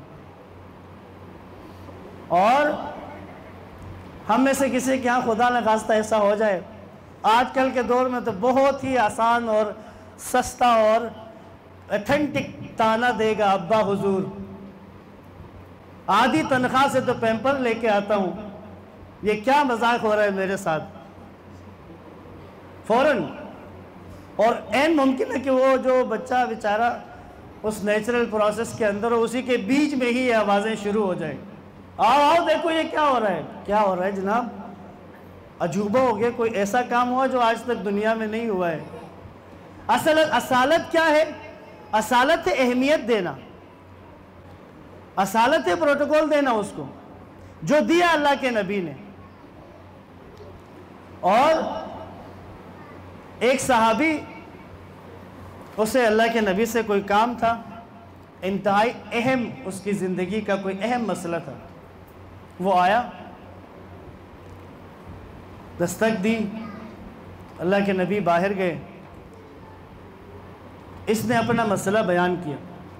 اور ہم میں سے کسی کے ہاں خدا نہ خواستہ ایسا ہو جائے، آج کل کے دور میں تو بہت ہی آسان اور سستا اور ایتھنٹک تانا دے گا، ابا حضور آدھی تنخواہ سے تو پیمپر لے کے آتا ہوں، یہ کیا مذاق ہو رہا ہے میرے ساتھ. فوراً اور این ممکن ہے کہ وہ جو بچہ بیچارہ اس نیچرل پروسیس کے اندر ہو، اسی کے بیچ میں ہی یہ آوازیں شروع ہو جائیں، آؤ آؤ دیکھو یہ کیا ہو رہا ہے. کیا ہو رہا ہے جناب؟ عجوبہ ہو گیا، کوئی ایسا کام ہوا جو آج تک دنیا میں نہیں ہوا ہے. اصل اصالت کیا ہے؟ اصالت ہے اہمیت دینا، اصالت ہے پروٹوکول دینا اس کو جو دیا اللہ کے نبی نے. اور ایک صحابی، اسے اللہ کے نبی سے کوئی کام تھا، انتہائی اہم، اس کی زندگی کا کوئی اہم مسئلہ تھا. وہ آیا، دستک دی، اللہ کے نبی باہر گئے، اس نے اپنا مسئلہ بیان کیا.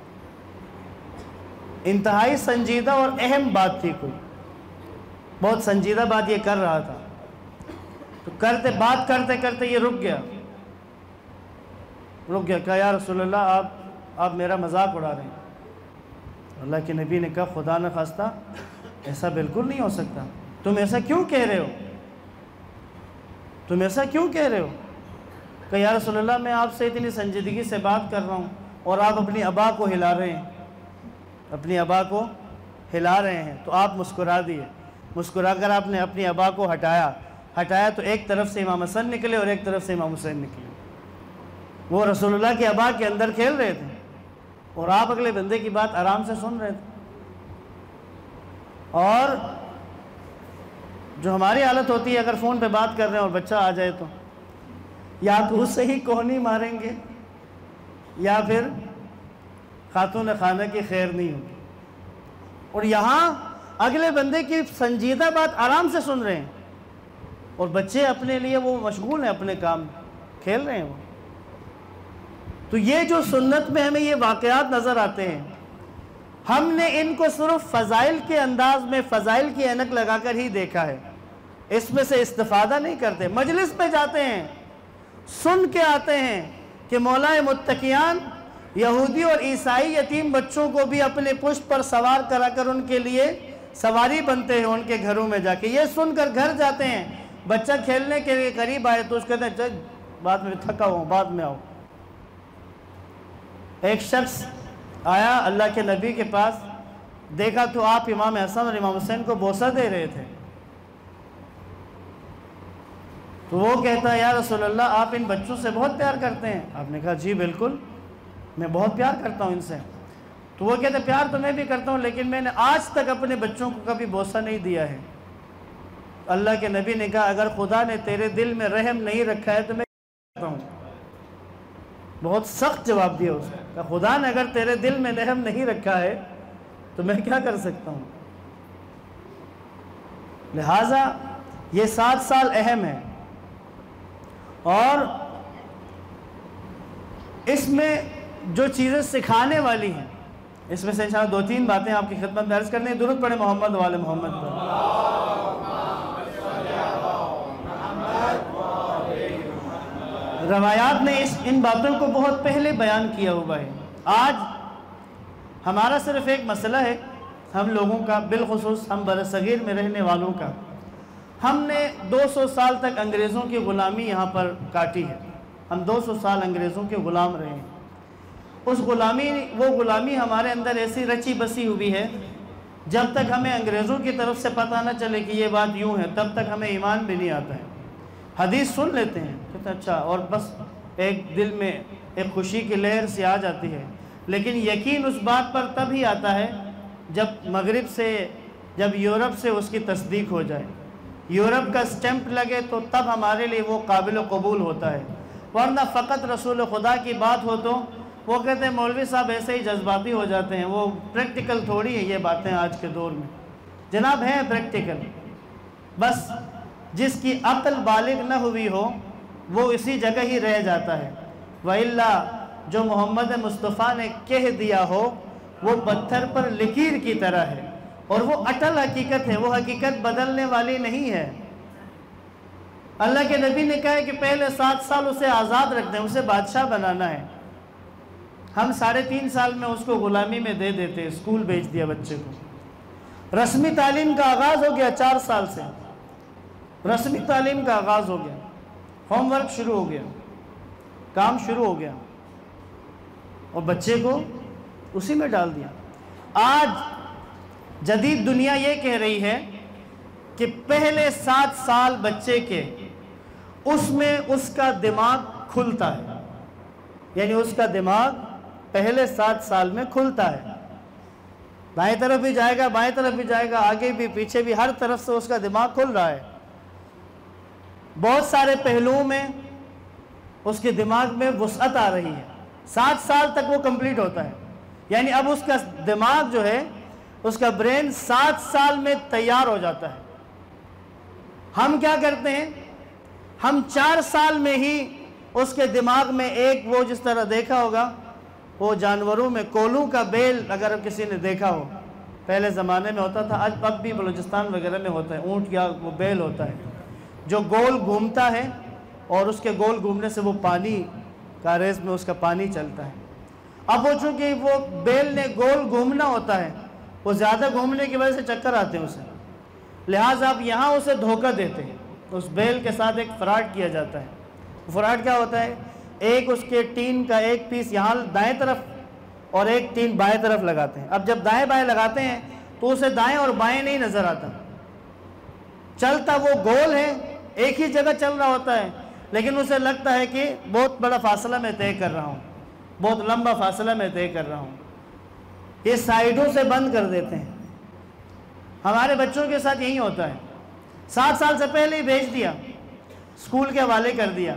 انتہائی سنجیدہ اور اہم بات تھی، کوئی بہت سنجیدہ بات یہ کر رہا تھا. تو کرتے بات کرتے کرتے یہ رک گیا رک گیا کہا یا رسول اللہ آپ آپ میرا مذاق اڑا رہے ہیں. اللہ کے نبی نے کہا خدا نہ خواستہ ایسا بالکل نہیں ہو سکتا، تم ایسا کیوں کہہ رہے ہو تم ایسا کیوں کہہ رہے ہو کہ یا رسول اللہ میں آپ سے اتنی سنجیدگی سے بات کر رہا ہوں اور آپ اپنی ابا کو ہلا رہے ہیں اپنی ابا کو ہلا رہے ہیں. تو آپ مسکرا دیے. مسکرا کر آپ نے اپنی ابا کو ہٹایا ہٹایا تو ایک طرف سے امام حسن نکلے اور ایک طرف سے امام حسین نکلے. وہ رسول اللہ کے ابا کے اندر کھیل رہے تھے اور آپ اگلے بندے کی بات آرام سے سن رہے تھے. اور جو ہماری حالت ہوتی ہے اگر فون پہ بات کر رہے ہیں اور بچہ آ جائے تو یا تو اس سے ہی کوہنی ماریں گے یا پھر خاتون خانہ کی خیر نہیں ہوگی. اور یہاں اگلے بندے کی سنجیدہ بات آرام سے سن رہے ہیں اور بچے اپنے لیے وہ مشغول ہیں، اپنے کام کھیل رہے ہیں وہ. تو یہ جو سنت میں ہمیں یہ واقعات نظر آتے ہیں، ہم نے ان کو صرف فضائل کے انداز میں فضائل کی اینک لگا کر ہی دیکھا ہے، اس میں سے استفادہ نہیں کرتے. مجلس پہ جاتے ہیں، سن کے آتے ہیں کہ مولائے متقیان یہودی اور عیسائی یتیم بچوں کو بھی اپنے پشت پر سوار کرا کر ان کے لیے سواری بنتے ہیں ان کے گھروں میں جا کے. یہ سن کر گھر جاتے ہیں، بچہ کھیلنے کے لیے قریب آئے تو اس کہتے ہیں چل بعد میں تھکا ہوں بعد میں آؤ. ایک شخص آیا اللہ کے نبی کے پاس، دیکھا تو آپ امام حسن اور امام حسین کو بوسہ دے رہے تھے. تو وہ کہتا ہے یا رسول اللہ آپ ان بچوں سے بہت پیار کرتے ہیں. آپ نے کہا جی بالکل میں بہت پیار کرتا ہوں ان سے. تو وہ کہتے ہیں پیار تو میں بھی کرتا ہوں لیکن میں نے آج تک اپنے بچوں کو کبھی بوسہ نہیں دیا ہے. اللہ کے نبی نے کہا اگر خدا نے تیرے دل میں رحم نہیں رکھا ہے تو میں کیا کرتا ہوں. بہت سخت جواب دیا اس نے، خدا نے اگر تیرے دل میں رحم نہیں رکھا ہے تو میں کیا کر سکتا ہوں. لہٰذا یہ سات سال اہم ہے اور اس میں جو چیزیں سکھانے والی ہیں، اس میں سے انشاءاللہ دو تین باتیں آپ کی خدمت میں عرض کرنے ہیں۔ درود پڑھیں محمد والے محمد پر۔ روایات نے اس ان باتوں کو بہت پہلے بیان کیا ہوا ہے۔ آج ہمارا صرف ایک مسئلہ ہے ہم لوگوں کا، بالخصوص ہم برصغیر میں رہنے والوں کا، ہم نے دو سو سال تک انگریزوں کی غلامی یہاں پر کاٹی ہے۔ ہم دو سو سال انگریزوں کے غلام رہے ہیں۔ اس غلامی وہ غلامی ہمارے اندر ایسی رچی بسی ہوئی ہے، جب تک ہمیں انگریزوں کی طرف سے پتہ نہ چلے کہ یہ بات یوں ہے، تب تک ہمیں ایمان بھی نہیں آتا ہے۔ حدیث سن لیتے ہیں کہتے اچھا، اور بس ایک دل میں ایک خوشی کی لہر سی آ جاتی ہے، لیکن یقین اس بات پر تب ہی آتا ہے جب مغرب سے، جب یورپ سے اس کی تصدیق ہو جائے، یورپ کا سٹیمپ لگے، تو تب ہمارے لیے وہ قابل قبول ہوتا ہے۔ ورنہ فقط رسول خدا کی بات ہو تو وہ کہتے ہیں مولوی صاحب ایسے ہی جذباتی ہو جاتے ہیں، وہ پریکٹیکل تھوڑی ہے یہ باتیں آج کے دور میں۔ جناب ہیں پریکٹیکل، بس جس کی عقل بالغ نہ ہوئی ہو وہ اسی جگہ ہی رہ جاتا ہے، وَإِلَّا جو محمد مصطفیٰ نے کہہ دیا ہو وہ پتھر پر لکیر کی طرح ہے، اور وہ اٹل حقیقت ہے، وہ حقیقت بدلنے والی نہیں ہے۔ اللہ کے نبی نے کہا ہے کہ پہلے سات سال اسے آزاد رکھ دیں، اسے بادشاہ بنانا ہے۔ ہم ساڑھے تین سال میں اس کو غلامی میں دے دیتے، اسکول بھیج دیا بچے کو۔ رسمی تعلیم کا آغاز ہو گیا چار سال سے، رسمی تعلیم کا آغاز ہو گیا، ہوم ورک شروع ہو گیا، کام شروع ہو گیا، اور بچے کو اسی میں ڈال دیا۔ آج جدید دنیا یہ کہہ رہی ہے کہ پہلے سات سال بچے کے اس میں اس کا دماغ کھلتا ہے، یعنی اس کا دماغ پہلے سات سال میں کھلتا ہے، دائیں طرف بھی جائے گا، بائیں طرف بھی جائے گا، آگے بھی پیچھے بھی، ہر طرف سے اس کا دماغ کھل رہا ہے۔ بہت سارے پہلوؤں میں اس کے دماغ میں وسعت آ رہی ہے، سات سال تک وہ کمپلیٹ ہوتا ہے، یعنی اب اس کا دماغ جو ہے، اس کا برین سات سال میں تیار ہو جاتا ہے۔ ہم کیا کرتے ہیں، ہم چار سال میں ہی اس کے دماغ میں ایک، وہ جس طرح دیکھا ہوگا وہ جانوروں میں کولوں کا بیل، اگر کسی نے دیکھا ہو، پہلے زمانے میں ہوتا تھا، آج اب بھی بلوچستان وغیرہ میں ہوتا ہے، اونٹ یا وہ بیل ہوتا ہے جو گول گھومتا ہے، اور اس کے گول گھومنے سے وہ پانی کا ریز میں اس کا پانی چلتا ہے۔ اب وہ چونکہ وہ بیل نے گول گھومنا ہوتا ہے، وہ زیادہ گھومنے کی وجہ سے چکر آتے ہیں اسے، لہٰذا آپ یہاں اسے دھوکہ دیتے ہیں، اس بیل کے ساتھ ایک فراڈ کیا جاتا ہے۔ فراڈ کیا ہوتا ہے، ایک اس کے ٹین کا ایک پیس یہاں دائیں طرف اور ایک ٹین بائیں طرف لگاتے ہیں۔ اب جب دائیں بائیں لگاتے ہیں تو اسے دائیں اور بائیں نہیں نظر آتا، چلتا وہ گول ہے، ایک ہی جگہ چل رہا ہوتا ہے، لیکن اسے لگتا ہے کہ بہت بڑا فاصلہ میں طے کر رہا ہوں، بہت لمبا فاصلہ میں طے کر رہا ہوں۔ یہ سائیڈوں سے بند کر دیتے ہیں۔ ہمارے بچوں کے ساتھ یہی ہوتا ہے، سات سال سے پہلے ہی بھیج دیا، اسکول کے حوالے کر دیا۔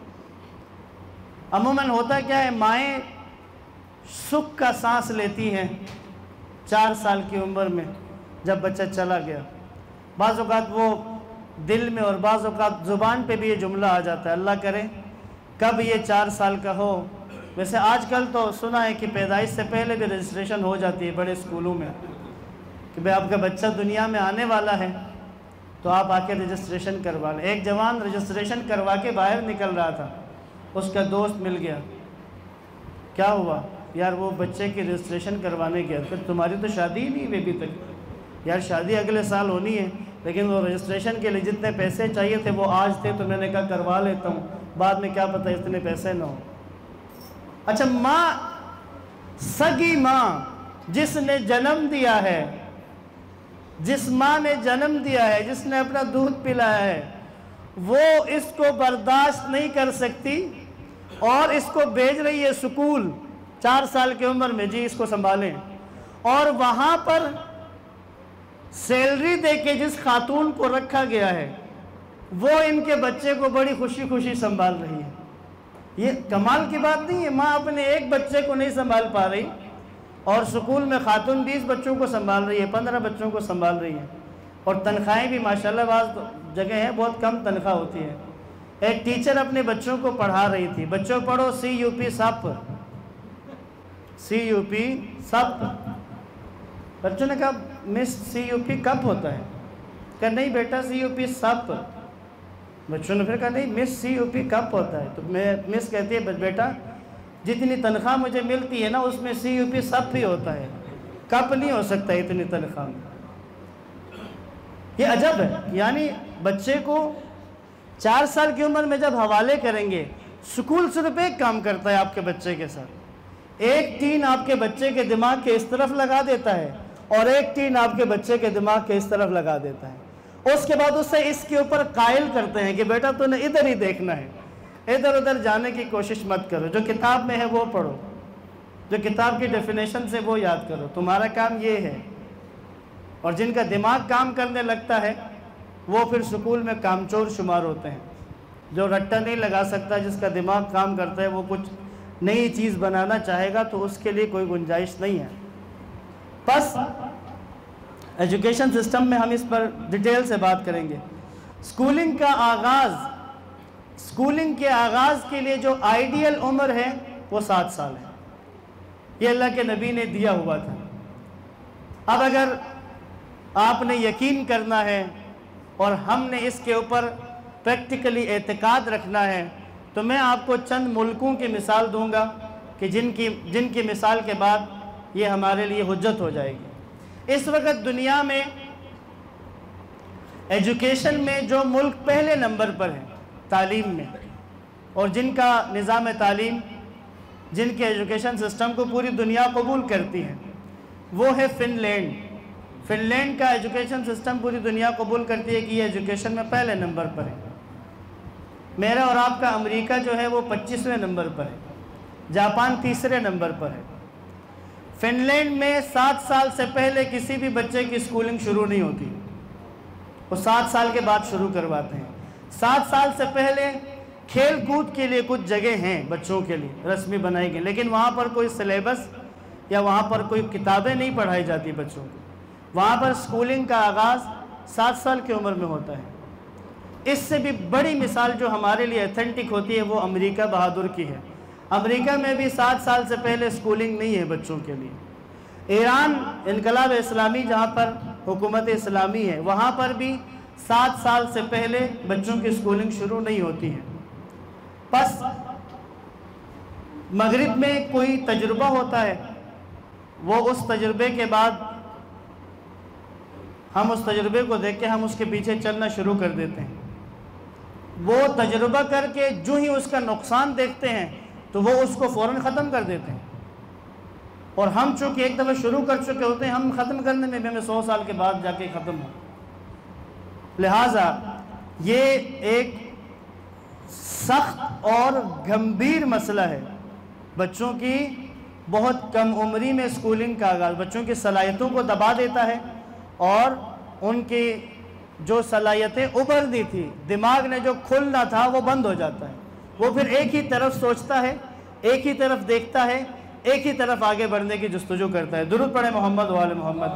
عموماً ہوتا کیا ہے، مائیں سکھ کا سانس لیتی ہیں چار سال کی عمر میں، جب بچہ چلا گیا۔ بعض اوقات وہ دل میں اور بعض اوقات زبان پہ بھی یہ جملہ آ جاتا ہے، اللہ کرے کب یہ چار سال کا ہو۔ ویسے آج کل تو سنا ہے کہ پیدائش سے پہلے بھی رجسٹریشن ہو جاتی ہے بڑے اسکولوں میں، کہ بھئی آپ کا بچہ دنیا میں آنے والا ہے تو آپ آ کے رجسٹریشن کروا لیں۔ ایک جوان رجسٹریشن کروا کے باہر نکل رہا تھا، اس کا دوست مل گیا، کیا ہوا یار، وہ بچے کی رجسٹریشن کروانے گیا۔ پھر تمہاری تو شادی ہی نہیں ہوئی ابھی تک۔ یار شادی اگلے سال ہونی ہے، لیکن وہ رجسٹریشن کے لیے جتنے پیسے چاہیے تھے وہ آج تھے، تو میں نے کہا کروا لیتا ہوں، بعد میں کیا پتہ اتنے پیسے نہ ہو۔ اچھا، ماں، سگی ماں جس نے جنم دیا ہے، جس ماں نے جنم دیا ہے، جس نے اپنا دودھ پلایا ہے، وہ اس کو برداشت نہیں کر سکتی اور اس کو بھیج رہی ہے اسکول چار سال کی عمر میں، جی اس کو سنبھالیں، اور وہاں پر سیلری دے کے جس خاتون کو رکھا گیا ہے وہ ان کے بچے کو بڑی خوشی خوشی سنبھال رہی ہے۔ یہ کمال کی بات نہیں ہے، ماں اپنے ایک بچے کو نہیں سنبھال پا رہی اور اسکول میں خاتون بیس بچوں کو سنبھال رہی ہے، پندرہ بچوں کو سنبھال رہی ہے، اور تنخواہیں بھی ماشاءاللہ بعض جگہ ہیں بہت کم تنخواہ ہوتی ہے۔ ایک ٹیچر اپنے بچوں کو پڑھا رہی تھی، بچوں پڑھو سی یو پی سپ، سی یو پی سب. بچوں نے کہا مس سی یو پی کب ہوتا ہے؟ کہا نہیں بیٹا سی یو پی سب. بچوں نے پھر کہا نہیں مس سی یو پی کب ہوتا ہے؟ تو میں مس کہتی ہے بیٹا جتنی تنخواہ مجھے ملتی ہے نا اس میں سی یو پی سب بھی ہوتا ہے، کب نہیں ہو سکتا اتنی تنخواہ میں. یہ عجب ہے. یعنی بچے کو چار سال کی عمر میں جب حوالے کریں گے، سکول صرف ایک کام کرتا ہے آپ کے بچے کے ساتھ، ایک ٹین آپ کے بچے کے دماغ کے اس طرف لگا دیتا ہے اور ایک ٹین آپ کے بچے کے دماغ کے اس طرف لگا دیتا ہے. اس کے بعد اسے اس کے اوپر قائل کرتے ہیں کہ بیٹا تو نے ادھر ہی دیکھنا ہے، ادھر ادھر جانے کی کوشش مت کرو، جو کتاب میں ہے وہ پڑھو، جو کتاب کی ڈیفینیشن سے وہ یاد کرو، تمہارا کام یہ ہے. اور جن کا دماغ کام کرنے لگتا ہے وہ پھر سکول میں کامچور شمار ہوتے ہیں. جو رٹا نہیں لگا سکتا، جس کا دماغ کام کرتا ہے، وہ کچھ نئی چیز بنانا چاہے گا تو اس کے لیے کوئی گنجائش نہیں ہے. بس ایجوکیشن سسٹم میں ہم اس پر ڈیٹیل سے بات کریں گے. سکولنگ کا آغاز، سکولنگ کے آغاز کے لیے جو آئیڈیل عمر ہے وہ سات سال ہے. یہ اللہ کے نبی نے دیا ہوا تھا. اب اگر آپ نے یقین کرنا ہے اور ہم نے اس کے اوپر پریکٹیکلی اعتقاد رکھنا ہے تو میں آپ کو چند ملکوں کی مثال دوں گا کہ جن کی جن کی مثال کے بعد یہ ہمارے لیے حجت ہو جائے گی. اس وقت دنیا میں ایجوکیشن میں جو ملک پہلے نمبر پر ہیں تعلیم میں، اور جن کا نظام تعلیم، جن کے ایجوکیشن سسٹم کو پوری دنیا قبول کرتی ہے، وہ ہے فن لینڈ. فن لینڈ کا ایجوکیشن سسٹم پوری دنیا قبول کرتی ہے کہ یہ ایجوکیشن میں پہلے نمبر پر ہے. میرا اور آپ کا امریکہ جو ہے وہ پچیسویں نمبر پر ہے. جاپان تیسرے نمبر پر ہے. فن لینڈ میں سات سال سے پہلے کسی بھی بچے کی سکولنگ شروع نہیں ہوتی، وہ سات سال کے بعد شروع کرواتے ہیں. سات سال سے پہلے کھیل کود کے لیے کچھ جگہ ہیں بچوں کے لیے رسمی بنائی گئی، لیکن وہاں پر کوئی سلیبس یا وہاں پر کوئی کتابیں نہیں پڑھائی جاتی بچوں کو. وہاں پر سکولنگ کا آغاز سات سال کی عمر میں ہوتا ہے. اس سے بھی بڑی مثال جو ہمارے لیے ایتھینٹک ہوتی ہے وہ امریکہ بہادر کی ہے. امریکہ میں بھی سات سال سے پہلے سکولنگ نہیں ہے بچوں کے لیے. ایران انقلاب اسلامی جہاں پر حکومت اسلامی ہے، وہاں پر بھی سات سال سے پہلے بچوں کی سکولنگ شروع نہیں ہوتی ہے. بس مغرب میں کوئی تجربہ ہوتا ہے، وہ اس تجربے کے بعد ہم اس تجربے کو دیکھ کے ہم اس کے پیچھے چلنا شروع کر دیتے ہیں. وہ تجربہ کر کے جو ہی اس کا نقصان دیکھتے ہیں تو وہ اس کو فوراً ختم کر دیتے ہیں. اور ہم چونکہ ایک دفعہ شروع کر چکے ہوتے ہیں، ہم ختم کرنے میں بھی ہمیں سو سال کے بعد جا کے ختم ہو. لہٰذا یہ ایک سخت اور گمبھیر مسئلہ ہے. بچوں کی بہت کم عمری میں سکولنگ کا آغاز بچوں کی صلاحیتوں کو دبا دیتا ہے، اور ان کی جو صلاحیتیں ابھرنی تھی، دماغ نے جو کھلنا تھا وہ بند ہو جاتا ہے. وہ پھر ایک ہی طرف سوچتا ہے، ایک ہی طرف دیکھتا ہے، ایک ہی طرف آگے بڑھنے کی جستجو کرتا ہے. درود پڑھیں محمد وآل محمد.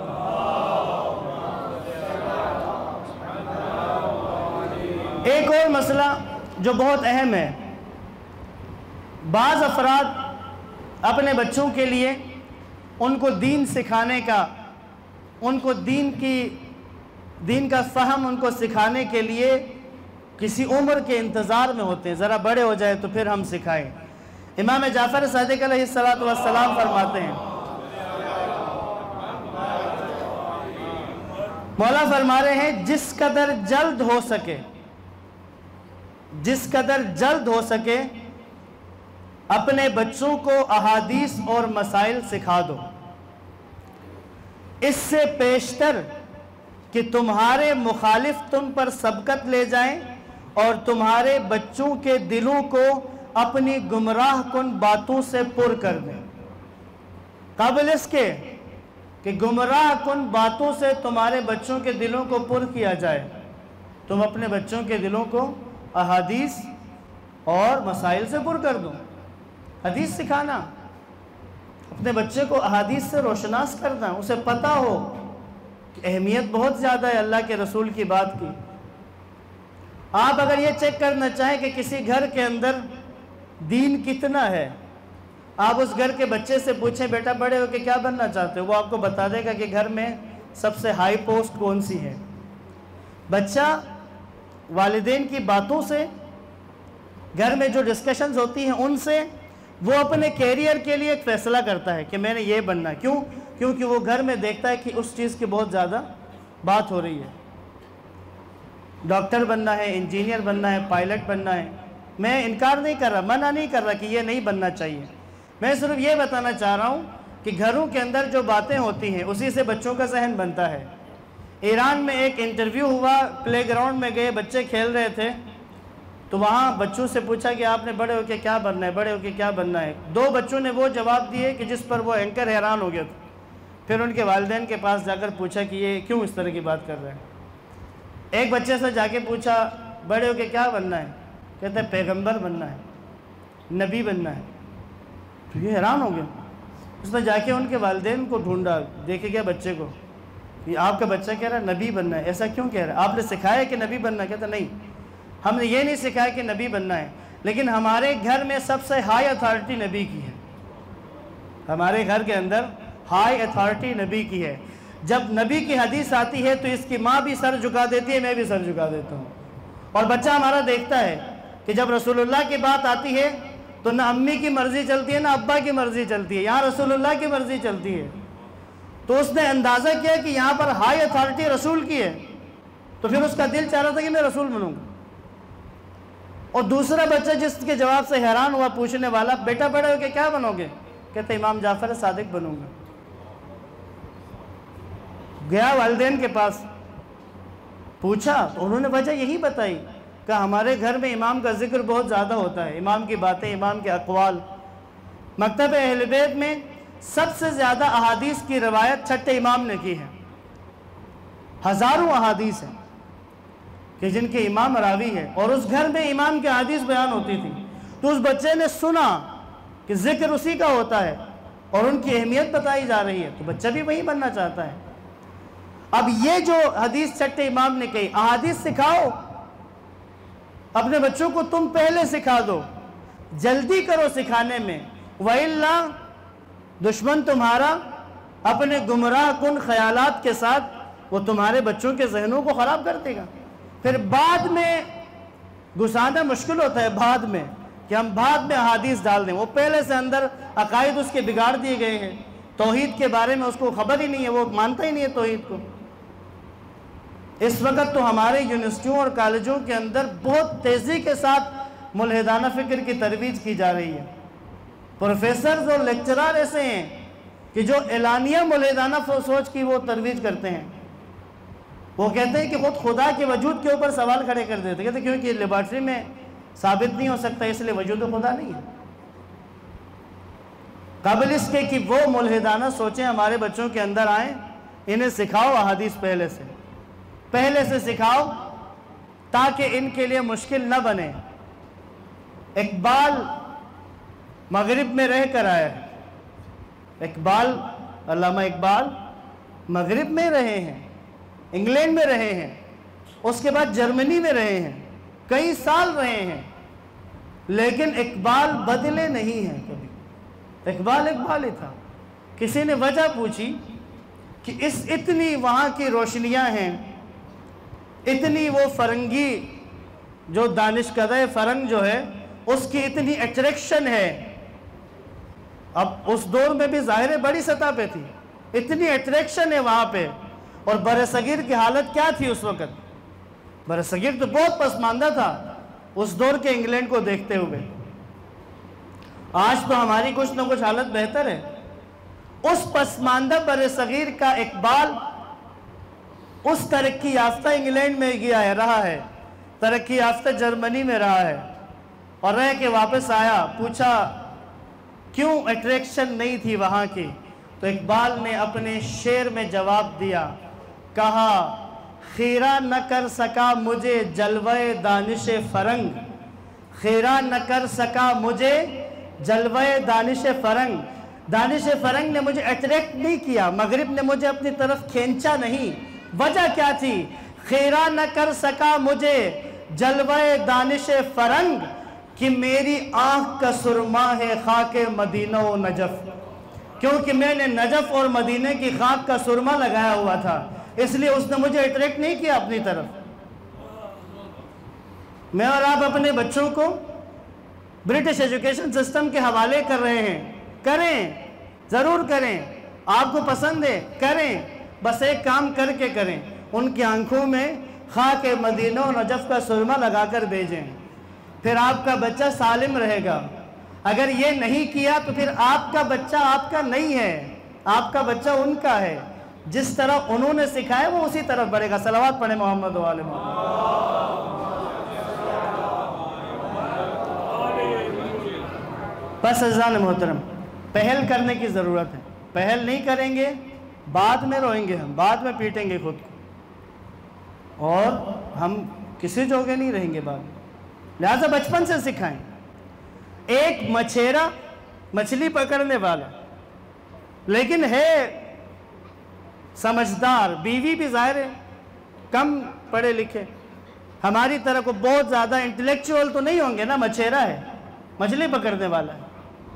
ایک اور مسئلہ جو بہت اہم ہے، بعض افراد اپنے بچوں کے لیے ان کو دین سکھانے کا، ان کو دین کی دین کا فہم ان کو سکھانے کے لیے کسی عمر کے انتظار میں ہوتے ہیں، ذرا بڑے ہو جائے تو پھر ہم سکھائیں. امام جعفر صادق علیہ الصلوۃ والسلام فرماتے ہیں، مولا فرما رہے ہیں جس قدر جلد ہو سکے جس قدر جلد ہو سکے اپنے بچوں کو احادیث اور مسائل سکھا دو، اس سے پیشتر کہ تمہارے مخالف تم پر سبقت لے جائیں اور تمہارے بچوں کے دلوں کو اپنی گمراہ کن باتوں سے پر کر دیں. قبل اس کے کہ گمراہ کن باتوں سے تمہارے بچوں کے دلوں کو پر کیا جائے، تم اپنے بچوں کے دلوں کو احادیث اور مسائل سے پر کر دو. حدیث سکھانا، اپنے بچے کو احادیث سے روشناس کرنا، اسے پتہ ہو کہ اہمیت بہت زیادہ ہے اللہ کے رسول کی بات کی. آپ اگر یہ چیک کرنا چاہیں کہ کسی گھر کے اندر دین کتنا ہے آپ اس گھر کے بچے سے پوچھیں بیٹا بڑے ہو کے کیا بننا چاہتے ہو، وہ آپ کو بتا دے گا کہ گھر میں سب سے ہائی پوسٹ کون سی ہے۔ بچہ والدین کی باتوں سے، گھر میں جو ڈسکشنز ہوتی ہیں ان سے، وہ اپنے کیریئر کے لیے ایک فیصلہ کرتا ہے کہ میں نے یہ بننا ہے۔ کیوں؟ کیونکہ وہ گھر میں دیکھتا ہے کہ اس چیز کی بہت زیادہ بات ہو رہی ہے۔ ڈاکٹر بننا ہے، انجینئر بننا ہے، پائلٹ بننا ہے۔ میں انکار نہیں کر رہا، منع نہیں کر رہا کہ یہ نہیں بننا چاہیے، میں صرف یہ بتانا چاہ رہا ہوں کہ گھروں کے اندر جو باتیں ہوتی ہیں اسی سے بچوں کا ذہن بنتا ہے۔ ایران میں ایک انٹرویو ہوا، پلے گراؤنڈ میں گئے، بچے کھیل رہے تھے، تو وہاں بچوں سے پوچھا کہ آپ نے بڑے ہو کے کیا بننا ہے، بڑے ہو کے کیا بننا ہے۔ دو بچوں نے وہ جواب دیے کہ جس پر وہ اینکر حیران ہو گیا تھا۔ پھر ان کے والدین کے پاس جا کر پوچھا کہ یہ کیوں اس طرح کی بات کر رہے ہیں۔ ایک بچے سے جا کے پوچھا بڑے ہو کے کیا بننا ہے، کہتے ہیں پیغمبر بننا ہے، نبی بننا ہے۔ تو یہ حیران ہو گیا۔ اس نے جا کے ان کے والدین کو ڈھونڈا، دیکھے گیا بچے کو، یہ آپ کا بچہ کہہ رہا ہے نبی بننا ہے، ایسا کیوں کہہ رہا ہے؟ آپ نے سکھایا ہے کہ نبی بننا ہے؟ کہتا نہیں، ہم نے یہ نہیں سکھایا کہ نبی بننا ہے، لیکن ہمارے گھر میں سب سے ہائی اتھارٹی نبی کی ہے۔ ہمارے گھر کے اندر ہائی اتھارٹی نبی کی ہے۔ جب نبی کی حدیث آتی ہے تو اس کی ماں بھی سر جھکا دیتی ہے، میں بھی سر جھکا دیتا ہوں۔ اور بچہ ہمارا دیکھتا ہے کہ جب رسول اللہ کی بات آتی ہے تو نہ امی کی مرضی چلتی ہے نہ ابا کی مرضی چلتی ہے، یہاں رسول اللہ کی مرضی چلتی ہے۔ تو اس نے اندازہ کیا کہ یہاں پر ہائی اتھارٹی رسول کی ہے، تو پھر اس کا دل چاہ رہا تھا کہ میں رسول بنوں گا۔ اور دوسرا بچہ جس کے جواب سے حیران ہوا پوچھنے والا، بیٹا بڑے ہو کے کیا بنو گے؟ کہتے امام جعفر صادق بنوں گا۔ گیا والدین کے پاس، پوچھا تو انہوں نے وجہ یہی بتائی کہ ہمارے گھر میں امام کا ذکر بہت زیادہ ہوتا ہے، امام کی باتیں، امام کے اقوال۔ مکتب اہل بیت میں سب سے زیادہ احادیث کی روایت چھٹے امام نے کی ہے، ہزاروں احادیث ہیں کہ جن کے امام راوی ہے، اور اس گھر میں امام کی احادیث بیان ہوتی تھی۔ تو اس بچے نے سنا کہ ذکر اسی کا ہوتا ہے اور ان کی اہمیت بتائی جا رہی ہے، تو بچہ بھی وہی بننا چاہتا ہے۔ اب یہ جو حدیث چھٹے امام نے کہی، احادیث سکھاؤ اپنے بچوں کو، تم پہلے سکھا دو، جلدی کرو سکھانے میں، وَإِلَّا دشمن تمہارا اپنے گمراہ کن خیالات کے ساتھ وہ تمہارے بچوں کے ذہنوں کو خراب کر دے گا۔ پھر بعد میں گھسانا مشکل ہوتا ہے، بعد میں کہ ہم بعد میں احادیث ڈال دیں، وہ پہلے سے اندر عقائد اس کے بگاڑ دیے گئے ہیں، توحید کے بارے میں اس کو خبر ہی نہیں ہے، وہ مانتا ہی نہیں ہے توحید کو۔ اس وقت تو ہمارے یونیورسٹیوں اور کالجوں کے اندر بہت تیزی کے ساتھ ملحدانہ فکر کی ترویج کی جا رہی ہے۔ پروفیسرز اور لیکچرار ایسے ہیں کہ جو اعلانیہ ملحدانہ سوچ کی وہ ترویج کرتے ہیں۔ وہ کہتے ہیں کہ خود خدا کے وجود کے اوپر سوال کھڑے کر دیتے، کہتے ہیں کیونکہ لیبارٹری میں ثابت نہیں ہو سکتا اس لیے وجود خدا نہیں ہے۔ قابل اس کے کہ وہ ملحدانہ سوچیں ہمارے بچوں کے اندر آئیں، انہیں سکھاؤ احادیث پہلے سے پہلے سے سکھاؤ تاکہ ان کے لیے مشکل نہ بنے۔ اقبال مغرب میں رہ کر آیا ہے، اقبال علامہ اقبال مغرب میں رہے ہیں، انگلینڈ میں رہے ہیں، اس کے بعد جرمنی میں رہے ہیں، کئی سال رہے ہیں، لیکن اقبال بدلے نہیں ہیں کبھی۔ اقبال اقبال ہی تھا۔ کسی نے وجہ پوچھی کہ اس اتنی وہاں کی روشنیاں ہیں، اتنی وہ فرنگی جو دانشکدہ فرنگ جو ہے اس کی اتنی اٹریکشن ہے، اب اس دور میں بھی ظاہر بڑی سطح پہ تھی، اتنی اٹریکشن ہے وہاں پہ، اور برصغیر کی حالت کیا تھی اس وقت؟ برصغیر تو بہت پسماندہ تھا اس دور کے انگلینڈ کو دیکھتے ہوئے۔ آج تو ہماری کچھ نہ کچھ حالت بہتر ہے۔ اس پسماندہ برصغیر کا اقبال اس ترقی یافتہ انگلینڈ میں گیا ہے، رہا ہے، ترقی یافتہ جرمنی میں رہا ہے، اور رہ کے واپس آیا، پوچھا کیوں اٹریکشن نہیں تھی وہاں کی؟ تو اقبال نے اپنے شعر میں جواب دیا، کہا خیرہ نہ کر سکا مجھے جلوہ دانش فرنگ، خیرہ نہ کر سکا مجھے جلوہ دانش فرنگ، دانش فرنگ نے مجھے اٹریکٹ نہیں کیا، مغرب نے مجھے اپنی طرف کھینچا نہیں۔ وجہ کیا تھی؟ خیرہ نہ کر سکا مجھے جلوہ دانش فرنگ، کہ میری آنکھ کا سرما ہے خاک مدینہ و نجف، کیونکہ میں نے نجف اور مدینہ کی خاک کا سرما لگایا ہوا تھا، اس لیے اس نے مجھے اٹریکٹ نہیں کیا اپنی طرف۔ میں اور آپ اپنے بچوں کو برٹش ایجوکیشن سسٹم کے حوالے کر رہے ہیں، کریں، ضرور کریں، آپ کو پسند ہے کریں، بس ایک کام کر کے کریں، ان کی آنکھوں میں خاک مدینہ و نجف کا سرما لگا کر بھیجیں، پھر آپ کا بچہ سالم رہے گا۔ اگر یہ نہیں کیا تو پھر آپ کا بچہ آپ کا نہیں ہے، آپ کا بچہ ان کا ہے، جس طرح انہوں نے سکھایا وہ اسی طرف بڑھے گا۔ صلوات پڑھیں محمد و آل محمد۔ بس عزیزان محترم، پہل کرنے کی ضرورت ہے، پہل نہیں کریں گے بعد میں روئیں گے، ہم بعد میں پیٹیں گے خود کو، اور ہم کسی جوگے نہیں رہیں گے بعد میں۔ لہذا بچپن سے سکھائیں۔ ایک مچھیرا مچھلی پکڑنے والا لیکن ہے سمجھدار، بیوی بھی ظاہر ہے کم پڑھے لکھے، ہماری طرح کو بہت زیادہ انٹلیکچوئل تو نہیں ہوں گے نا، مچھیرا ہے، مچھلی پکڑنے والا ہے۔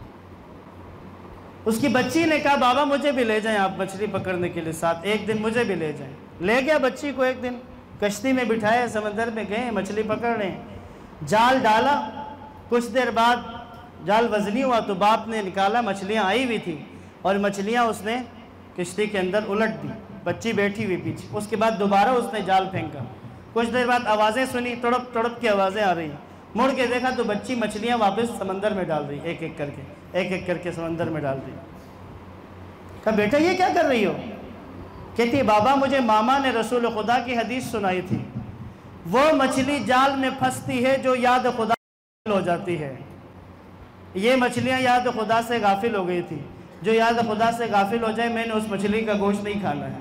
اس کی بچی نے کہا بابا مجھے بھی لے جائیں آپ مچھلی پکڑنے کے لیے ساتھ، ایک دن مجھے بھی لے جائیں۔ لے گیا بچی کو، ایک دن کشتی میں بٹھایا، سمندر میں گئے، مچھلی پکڑ رہے ہیں، جال ڈالا، کچھ دیر بعد جال وزنی ہوا تو باپ نے نکالا، مچھلیاں آئی ہوئی تھی اور مچھلیاں اس نے کشتی کے اندر الٹ دی، بچی بیٹھی ہوئی پیچھے۔ اس کے بعد دوبارہ اس نے جال پھینکا، کچھ دیر بعد آوازیں سنی، تڑپ تڑپ کی آوازیں آ رہی، مڑ کے دیکھا تو بچی مچھلیاں واپس سمندر میں ڈال رہی، ایک ایک کر کے ایک ایک کر کے سمندر میں ڈال رہی۔ کہا بیٹا یہ کیا کر رہی ہو؟ کہتی بابا مجھے ماما نے رسول خدا کی حدیث سنائی تھی، وہ مچھلی جال میں پھنستی ہے جو یاد خدا ہو جاتی ہے۔ یہ مچھلیاں یاد خدا سے غافل ہو گئی تھی، جو یاد خدا سے غافل ہو جائے میں نے اس مچھلی کا گوشت نہیں کھانا ہے۔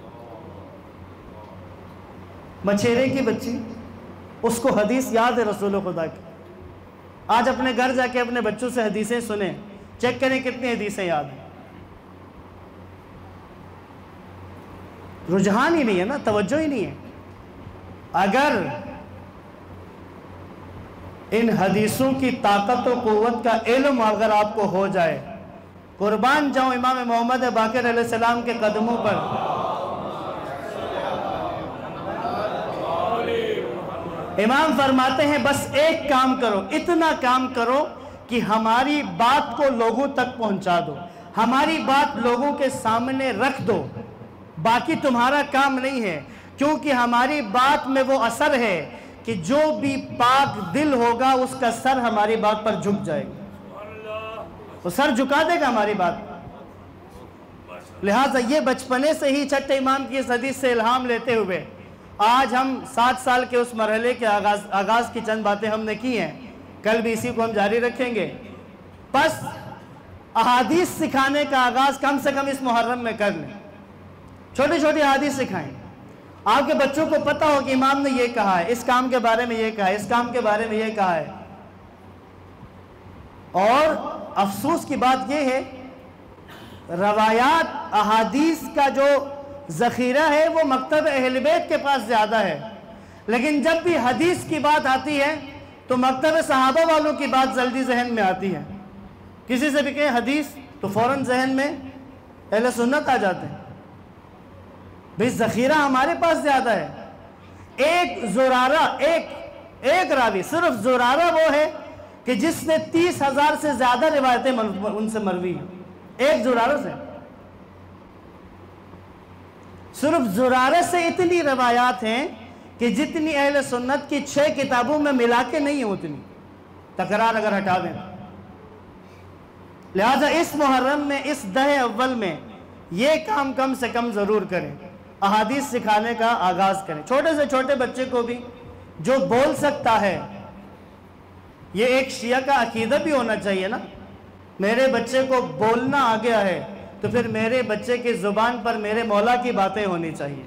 مچھیرے کی بچی، اس کو حدیث یاد ہے رسول خدا کی۔ آج اپنے گھر جا کے اپنے بچوں سے حدیثیں سنیں، چیک کریں کتنی حدیثیں یاد ہیں۔ رجحان ہی نہیں ہے نا، توجہ ہی نہیں ہے۔ اگر ان حدیثوں کی طاقت و قوت کا علم اگر آپ کو ہو جائے، قربان جاؤں امام محمد باقر علیہ السلام کے قدموں پر، امام فرماتے ہیں بس ایک کام کرو، اتنا کام کرو کہ ہماری بات کو لوگوں تک پہنچا دو، ہماری بات لوگوں کے سامنے رکھ دو، باقی تمہارا کام نہیں ہے، کیونکہ ہماری بات میں وہ اثر ہے کہ جو بھی پاک دل ہوگا اس کا سر ہماری بات پر جھک جائے گا، وہ سر جھکا دے گا ہماری بات۔ لہٰذا یہ بچپنے سے ہی چھٹے امام کی اس حدیث سے الہام لیتے ہوئے آج ہم سات سال کے اس مرحلے کے آغاز آغاز کی چند باتیں ہم نے کی ہیں، کل بھی اسی کو ہم جاری رکھیں گے۔ بس احادیث سکھانے کا آغاز کم سے کم اس محرم میں کر لیں، چھوٹی چھوٹی احادیث سکھائیں، آپ کے بچوں کو پتہ ہو کہ امام نے یہ کہا ہے، اس کام کے بارے میں یہ کہا ہے، اس کام کے بارے میں یہ کہا ہے۔ اور افسوس کی بات یہ ہے روایات احادیث کا جو ذخیرہ ہے وہ مکتب اہل بیت کے پاس زیادہ ہے، لیکن جب بھی حدیث کی بات آتی ہے تو مکتب صحابہ والوں کی بات جلدی ذہن میں آتی ہے۔ کسی سے بھی کہیں حدیث تو فوراً ذہن میں اہل سنت آ جاتے ہیں، بھئی ذخیرہ ہمارے پاس زیادہ ہے۔ ایک زرارہ، ایک ایک راوی، صرف زرارہ وہ ہے کہ جس نے تیس ہزار سے زیادہ روایتیں ان سے مروی ہیں، ایک زرارہ سے، صرف زرارہ سے اتنی روایات ہیں کہ جتنی اہل سنت کی چھ کتابوں میں ملا کے نہیں ہیں اتنی، تکرار اگر ہٹا دیں۔ لہذا اس محرم میں، اس دہ اول میں یہ کام کم سے کم ضرور کریں، احادیث سکھانے کا آغاز کریں، چھوٹے سے چھوٹے بچے کو بھی جو بول سکتا ہے۔ یہ ایک شیعہ کا عقیدہ بھی ہونا چاہیے نا، میرے بچے کو بولنا آ گیا ہے تو پھر میرے بچے کی زبان پر میرے مولا کی باتیں ہونی چاہیے۔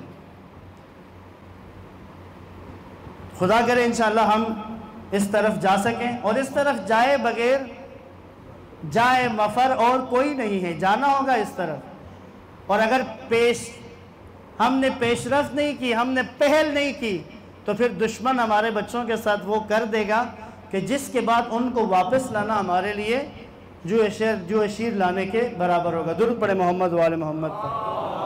خدا کرے انشاءاللہ ہم اس طرف جا سکیں، اور اس طرف جائے بغیر جائے مفر اور کوئی نہیں ہے، جانا ہوگا اس طرف۔ اور اگر پیش ہم نے پیش رفت نہیں کی، ہم نے پہل نہیں کی، تو پھر دشمن ہمارے بچوں کے ساتھ وہ کر دے گا کہ جس کے بعد ان کو واپس لانا ہمارے لیے جو شیر جو شیر لانے کے برابر ہوگا۔ درود پڑھے محمد وآل محمد پر۔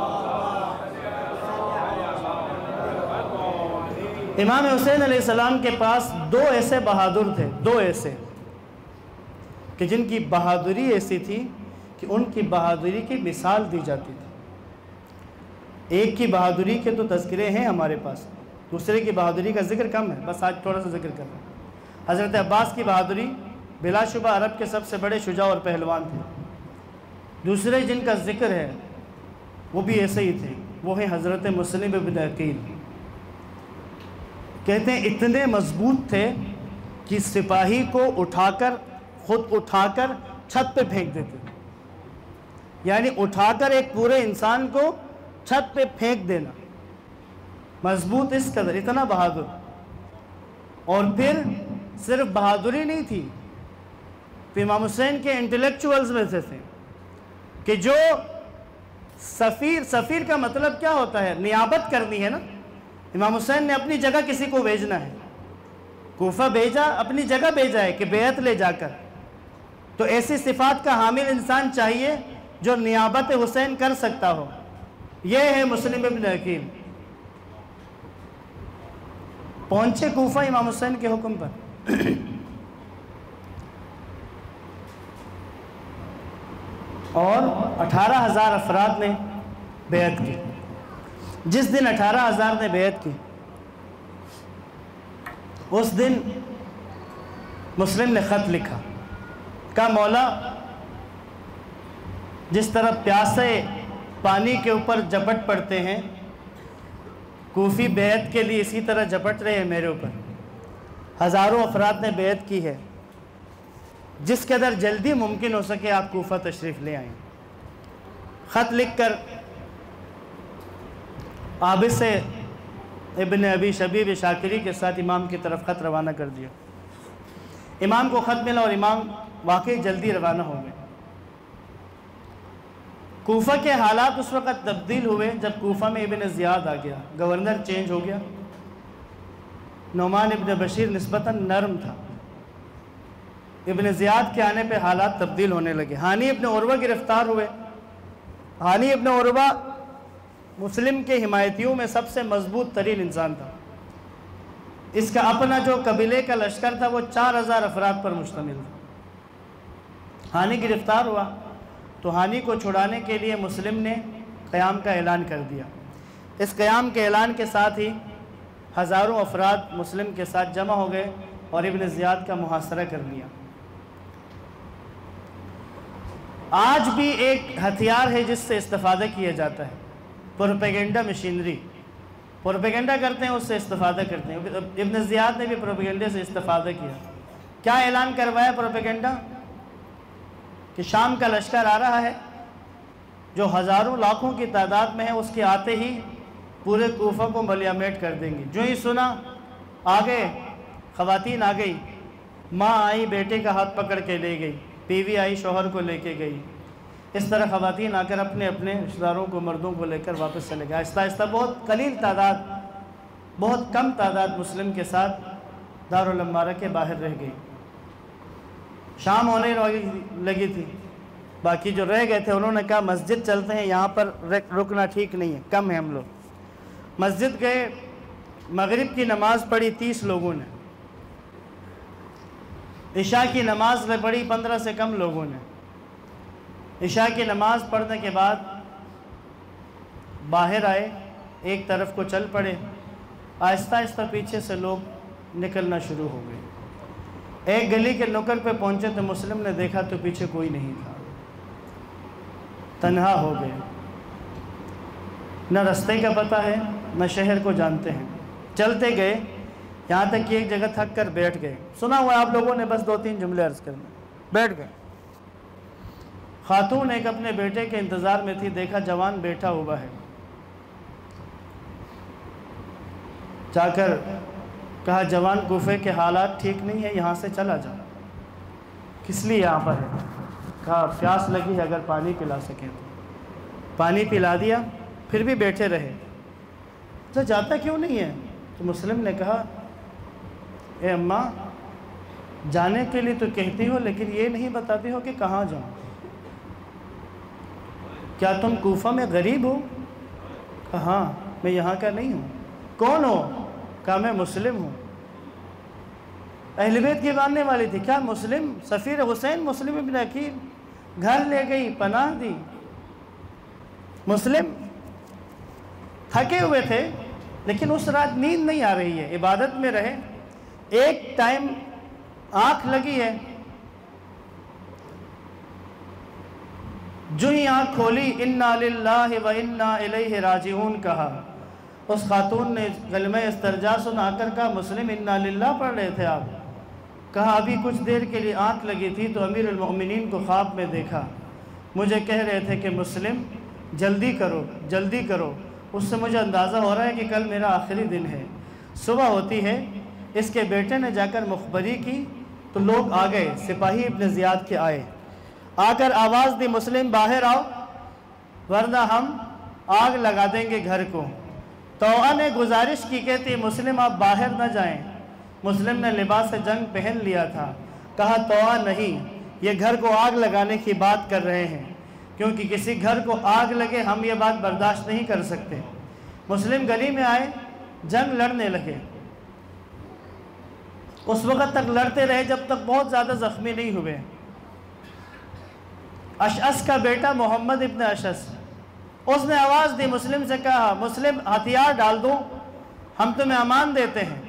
امام حسین علیہ السلام کے پاس دو ایسے بہادر تھے، دو ایسے کہ جن کی بہادری ایسی تھی کہ ان کی بہادری کی مثال دی جاتی تھی۔ ایک کی بہادری کے تو تذکرے ہیں ہمارے پاس، دوسرے کی بہادری کا ذکر کم ہے، بس آج تھوڑا سا ذکر کر رہے ہیں۔ حضرت عباس کی بہادری بلا شبہ عرب کے سب سے بڑے شجاع اور پہلوان تھے۔ دوسرے جن کا ذکر ہے وہ بھی ایسے ہی تھے، وہ ہیں حضرت مسلم ابن عقیل۔ کہتے ہیں اتنے مضبوط تھے کہ سپاہی کو اٹھا کر خود اٹھا کر چھت پہ پھینک دیتے تھے، یعنی اٹھا کر ایک پورے انسان کو چھت پہ پھینک دینا، مضبوط اس قدر، اتنا بہادر۔ اور پھر صرف بہادری نہیں تھی، پھر امام حسین کے انٹلیکچوئلز میں سے تھے کہ جو سفیر سفیر کا مطلب کیا ہوتا ہے؟ نیابت کرنی ہے نا۔ امام حسین نے اپنی جگہ کسی کو بھیجنا ہے، کوفہ بھیجا، اپنی جگہ بھیجا ہے کہ بیعت لے جا کر۔ تو ایسی صفات کا حامل انسان چاہیے جو نیابت حسین کر سکتا ہو۔ یہ ہے مسلم ابن عقیل۔ پہنچے کوفہ امام حسین کے حکم پر، اور اٹھارہ ہزار افراد نے بیعت کی۔ جس دن اٹھارہ ہزار نے بیعت کی، اس دن مسلم نے خط لکھا، کہا مولا جس طرح پیاسے پانی کے اوپر جھپٹ پڑتے ہیں، کوفی بیعت کے لیے اسی طرح جھپٹ رہے ہیں میرے اوپر۔ ہزاروں افراد نے بیعت کی ہے، جس قدر جلدی ممکن ہو سکے آپ کوفہ تشریف لے آئیں۔ خط لکھ کر عابس ابن ابی شبیب شاکری کے ساتھ امام کی طرف خط روانہ کر دیا۔ امام کو خط ملا اور امام واقعی جلدی روانہ ہو گئے۔ کوفہ کے حالات اس وقت تبدیل ہوئے جب کوفہ میں ابن زیاد آ گیا، گورنر چینج ہو گیا۔ نعمان ابن بشیر نسبتاً نرم تھا، ابن زیاد کے آنے پہ حالات تبدیل ہونے لگے۔ ہانی ابن عروہ گرفتار ہوئے۔ ہانی ابن عروہ مسلم کے حمایتیوں میں سب سے مضبوط ترین انسان تھا۔ اس کا اپنا جو قبیلے کا لشکر تھا وہ چار ہزار افراد پر مشتمل تھا۔ ہانی گرفتار ہوا تو ہانی کو چھڑانے کے لیے مسلم نے قیام کا اعلان کر دیا۔ اس قیام کے اعلان کے ساتھ ہی ہزاروں افراد مسلم کے ساتھ جمع ہو گئے اور ابن زیاد کا محاصرہ کر لیا۔ آج بھی ایک ہتھیار ہے جس سے استفادہ کیا جاتا ہے، پروپیگنڈا مشینری۔ پروپیگنڈا کرتے ہیں، اس سے استفادہ کرتے ہیں۔ ابن زیاد نے بھی پروپیگنڈے سے استفادہ کیا۔ کیا اعلان کروایا پروپیگنڈا؟ کہ شام کا لشکر آ رہا ہے جو ہزاروں لاکھوں کی تعداد میں ہے، اس کے آتے ہی پورے کوفہ کو ملیامیٹ کر دیں گے۔ جو ہی سنا آگے خواتین آ گئی، ماں آئی بیٹے کا ہاتھ پکڑ کے لے گئی، بیوی آئی شوہر کو لے کے گئی۔ اس طرح خواتین آ کر اپنے اپنے رشتہ داروں کو، مردوں کو لے کر واپس چلے گئے۔ آہستہ آہستہ بہت قلیل تعداد، بہت کم تعداد مسلم کے ساتھ دارالمارہ کے باہر رہ گئی۔ شام ہونے لگی تھی، باقی جو رہ گئے تھے انہوں نے کہا مسجد چلتے ہیں، یہاں پر رکنا ٹھیک نہیں ہے، کم ہے ہم لوگ۔ مسجد گئے، مغرب کی نماز پڑھی تیس لوگوں نے، عشاء کی نماز میں پڑھی پندرہ سے کم لوگوں نے۔ عشاء کی نماز پڑھنے کے بعد باہر آئے، ایک طرف کو چل پڑے، آہستہ آہستہ پیچھے سے لوگ نکلنا شروع ہو گئے۔ ایک گلی کے نکڑ پہ پہنچے تو مسلم نے دیکھا تو پیچھے کوئی نہیں تھا، تنہا ہو گئے، نہ رستے کا پتہ ہے نہ شہر کو جانتے ہیں۔ چلتے گئے یہاں تک کہ ایک جگہ تھک کر بیٹھ گئے۔ سنا ہوا آپ لوگوں نے، بس دو تین جملے عرض کرنا۔ بیٹھ گئے۔ خاتون ایک اپنے بیٹے کے انتظار میں تھی، دیکھا جوان بیٹھا ہوا ہے، جا کر کہا جوان کوفے کے حالات ٹھیک نہیں ہے، یہاں سے چلا جا۔ کس لیے یہاں پر ہے؟ کہا پیاس لگی ہے، اگر پانی پلا سکیں تو۔ پانی پلا دیا، پھر بھی بیٹھے رہے۔ تو جاتا کیوں نہیں ہے؟ تو مسلم نے کہا اے اماں، جانے کے لیے تو کہتی ہو لیکن یہ نہیں بتاتی ہو کہ کہاں جاؤں۔ کیا تم کوفہ میں غریب ہو؟ کہا ہاں میں یہاں کا نہیں ہوں۔ کون ہو؟ کہا میں مسلم ہوں۔ اہل بیت کی ماننے والی تھی۔ کیا مسلم؟ سفیر حسین مسلم ابن عقیل، گھر لے گئی، پناہ دی۔ مسلم تھکے ہوئے تھے لیکن اس رات نیند نہیں آ رہی ہے، عبادت میں رہے۔ ایک ٹائم آنکھ لگی ہے، جو ہی آنکھ کھولی انا للہ و انا الیہ راجعون کہا۔ اس خاتون نے کلمہ استرجاع سنا کر کہا مسلم انا للہ پڑھ رہے تھے آپ؟ کہا ابھی کچھ دیر کے لیے آنکھ لگی تھی تو امیر المؤمنین کو خواب میں دیکھا، مجھے کہہ رہے تھے کہ مسلم جلدی کرو جلدی کرو۔ اس سے مجھے اندازہ ہو رہا ہے کہ کل میرا آخری دن ہے۔ صبح ہوتی ہے، اس کے بیٹے نے جا کر مخبری کی تو لوگ آ گئے، سپاہی ابن زیاد کے آئے، آ کر آواز دی مسلم باہر آؤ ورنہ ہم آگ لگا دیں گے گھر کو۔ طوعہ نے گزارش کی، کہتی مسلم آپ باہر نہ جائیں۔ مسلم نے لباس جنگ پہن لیا تھا، کہا طوعہ نہیں، یہ گھر کو آگ لگانے کی بات کر رہے ہیں، کیونکہ کسی گھر کو آگ لگے ہم یہ بات برداشت نہیں کر سکتے۔ مسلم گلی میں آئے، جنگ لڑنے لگے۔ اس وقت تک لڑتے رہے جب تک بہت زیادہ زخمی نہیں ہوئے۔ اشعث کا بیٹا محمد ابن اشعث، اس نے آواز دی، مسلم سے کہا مسلم ہتھیار ڈال دو، ہم تمہیں امان دیتے ہیں۔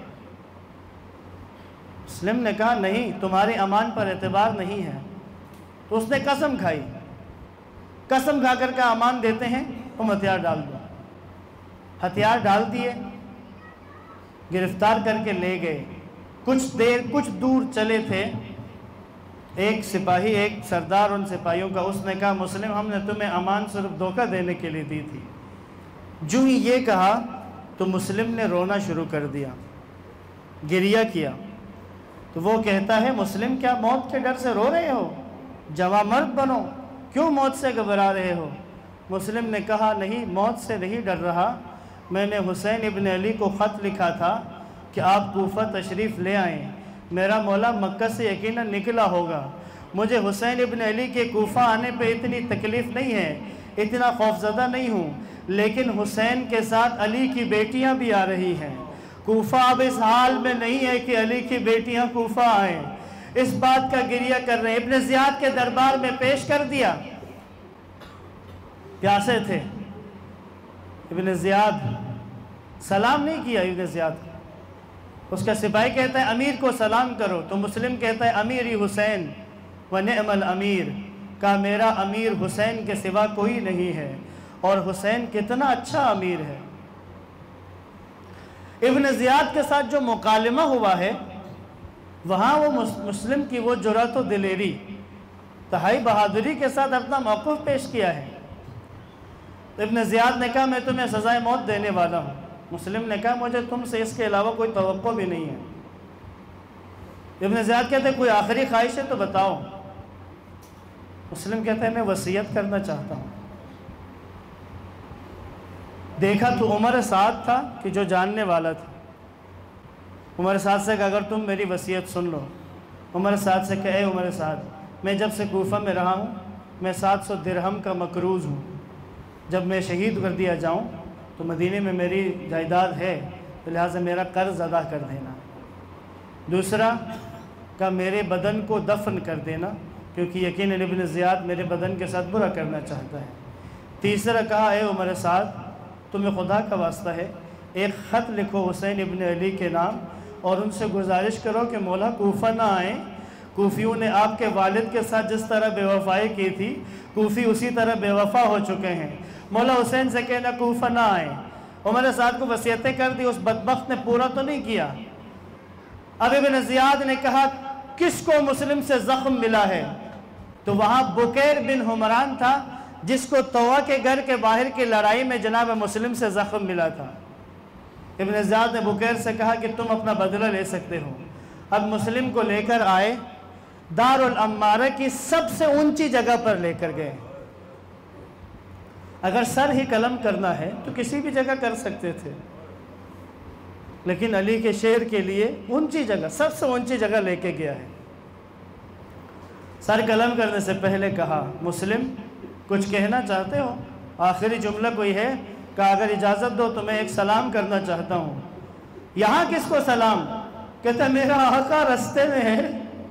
مسلم نے کہا نہیں، تمہاری امان پر اعتبار نہیں ہے۔ تو اس نے قسم کھائی، قسم کھا کر کہا امان دیتے ہیں، تم ہتھیار ڈال دو۔ ہتھیار ڈال دیے، گرفتار کر کے لے گئے۔ کچھ دیر کچھ دور چلے تھے، ایک سپاہی ایک سردار ان سپاہیوں کا، اس نے کہا مسلم ہم نے تمہیں امان صرف دھوکہ دینے کے لیے دی تھی۔ جو ہی یہ کہا تو مسلم نے رونا شروع کر دیا، گریہ کیا۔ تو وہ کہتا ہے مسلم کیا موت کے ڈر سے رو رہے ہو؟ جواں مرد بنو، کیوں موت سے گھبرا رہے ہو؟ مسلم نے کہا نہیں، موت سے نہیں ڈر رہا، میں نے حسین ابن علی کو خط لکھا تھا کہ آپ کوفہ تشریف لے آئیں، میرا مولا مکہ سے یقیناً نکلا ہوگا، مجھے حسین ابن علی کے کوفہ آنے پہ اتنی تکلیف نہیں ہے، اتنا خوفزدہ نہیں ہوں، لیکن حسین کے ساتھ علی کی بیٹیاں بھی آ رہی ہیں، کوفہ اب اس حال میں نہیں ہے کہ علی کی بیٹیاں کوفہ آئیں۔ اس بات کا گریہ کر رہے ہیں، ابن زیاد کے دربار میں پیش کر دیا۔ پیاسے تھے ابن زیاد، سلام نہیں کیا ابن زیاد کو۔ اس کا سپاہی کہتا ہے امیر کو سلام کرو، تو مسلم کہتا ہے امیری حسین و نعم الامیر، کہا میرا امیر حسین کے سوا کوئی نہیں ہے، اور حسین کتنا اچھا امیر ہے۔ ابن زیاد کے ساتھ جو مکالمہ ہوا ہے وہاں وہ مسلم کی وہ جرأت و دلیری، تہائی بہادری کے ساتھ اپنا موقف پیش کیا ہے۔ ابن زیاد نے کہا میں تمہیں سزائے موت دینے والا ہوں۔ مسلم نے کہا مجھے تم سے اس کے علاوہ کوئی توقع بھی نہیں ہے۔ ابن زیاد کہتے ہیں کوئی آخری خواہش ہے تو بتاؤ۔ مسلم کہتے ہیں میں وصیت کرنا چاہتا ہوں۔ دیکھا تو عمر سعد تھا کہ جو جاننے والا تھا۔ عمر سعد سے کہا اگر تم میری وصیت سن لو۔ عمر سعد سے کہا اے عمر سعد، میں جب سے کوفہ میں رہا ہوں میں سات سو درہم کا مقروض ہوں، جب میں شہید کر دیا جاؤں تو مدینے میں میری جائیداد ہے، تو لہٰذا میرا قرض ادا کر دینا۔ دوسرا کہ میرے بدن کو دفن کر دینا، کیونکہ یقیناً ابن زیاد میرے بدن کے ساتھ برا کرنا چاہتا ہے۔ تیسرا کہا اے عمر سعد، تمہیں خدا کا واسطہ ہے ایک خط لکھو حسین ابن علی کے نام اور ان سے گزارش کرو کہ مولا کوفہ نہ آئیں، کوفیوں نے آپ کے والد کے ساتھ جس طرح بے وفائی کی تھی کوفی اسی طرح بے وفا ہو چکے ہیں، مولا حسین سے کہنا کوفہ نہ آئیں۔ عمر سعد کو وصیتیں کر دی، اس بدبخت نے پورا تو نہیں کیا۔ اب ابن زیاد نے کہا کس کو مسلم سے زخم ملا ہے؟ تو وہاں بکیر بن حمران تھا جس کو طوع کے گھر کے باہر کی لڑائی میں جناب مسلم سے زخم ملا تھا۔ ابن زیاد نے بکیر سے کہا کہ تم اپنا بدلہ لے سکتے ہو۔ اب مسلم کو لے کر آئے، دار الامارہ کی سب سے اونچی جگہ پر لے کر گئے۔ اگر سر ہی قلم کرنا ہے تو کسی بھی جگہ کر سکتے تھے، لیکن علی کے شعر کے لیے اونچی جگہ، سب سے اونچی جگہ لے کے گیا ہے۔ سر قلم کرنے سے پہلے کہا مسلم کچھ کہنا چاہتے ہو؟ آخری جملہ کوئی ہے؟ کہا اگر اجازت دو تو میں ایک سلام کرنا چاہتا ہوں۔ یہاں کس کو سلام؟ کہتا میرا آقا رستے میں ہے،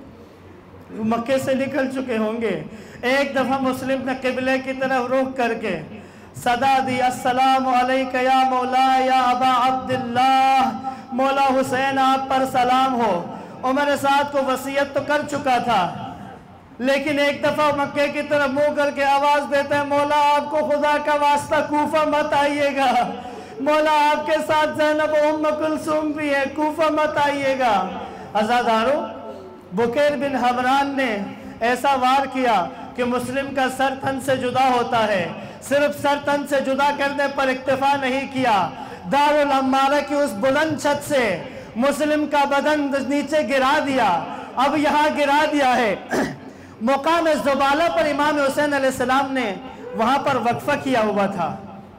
مکے سے نکل چکے ہوں گے۔ ایک دفعہ مسلم نے قبلے کی طرف رخ کر کے صدا دی السلام علیک یا مولا یا ابا عبداللہ، مولا حسین آپ پر سلام ہو۔ عمر سعد کو وصیت تو کر چکا تھا، لیکن ایک دفعہ مکے کی طرف منہ کر کے آواز دیتا ہے مولا آپ کو خدا کا واسطہ کوفہ مت آئیے گا، مولا آپ کے ساتھ زینب و ام کلثوم بھی ہے، کوفہ مت آئیے گا۔ عزادارو، بکیر بن حمران نے ایسا وار کیا کہ مسلم کا سر تن سے جدا ہوتا ہے۔ صرف سر تن سے جدا کرنے پر اکتفا نہیں کیا، دار الامارہ کی اس بلند چھت سے مسلم کا بدن نیچے گرا دیا۔ اب یہاں گرا دیا ہے مقام زبالہ پر امام حسین علیہ السلام نے وہاں پر وقفہ کیا ہوا تھا۔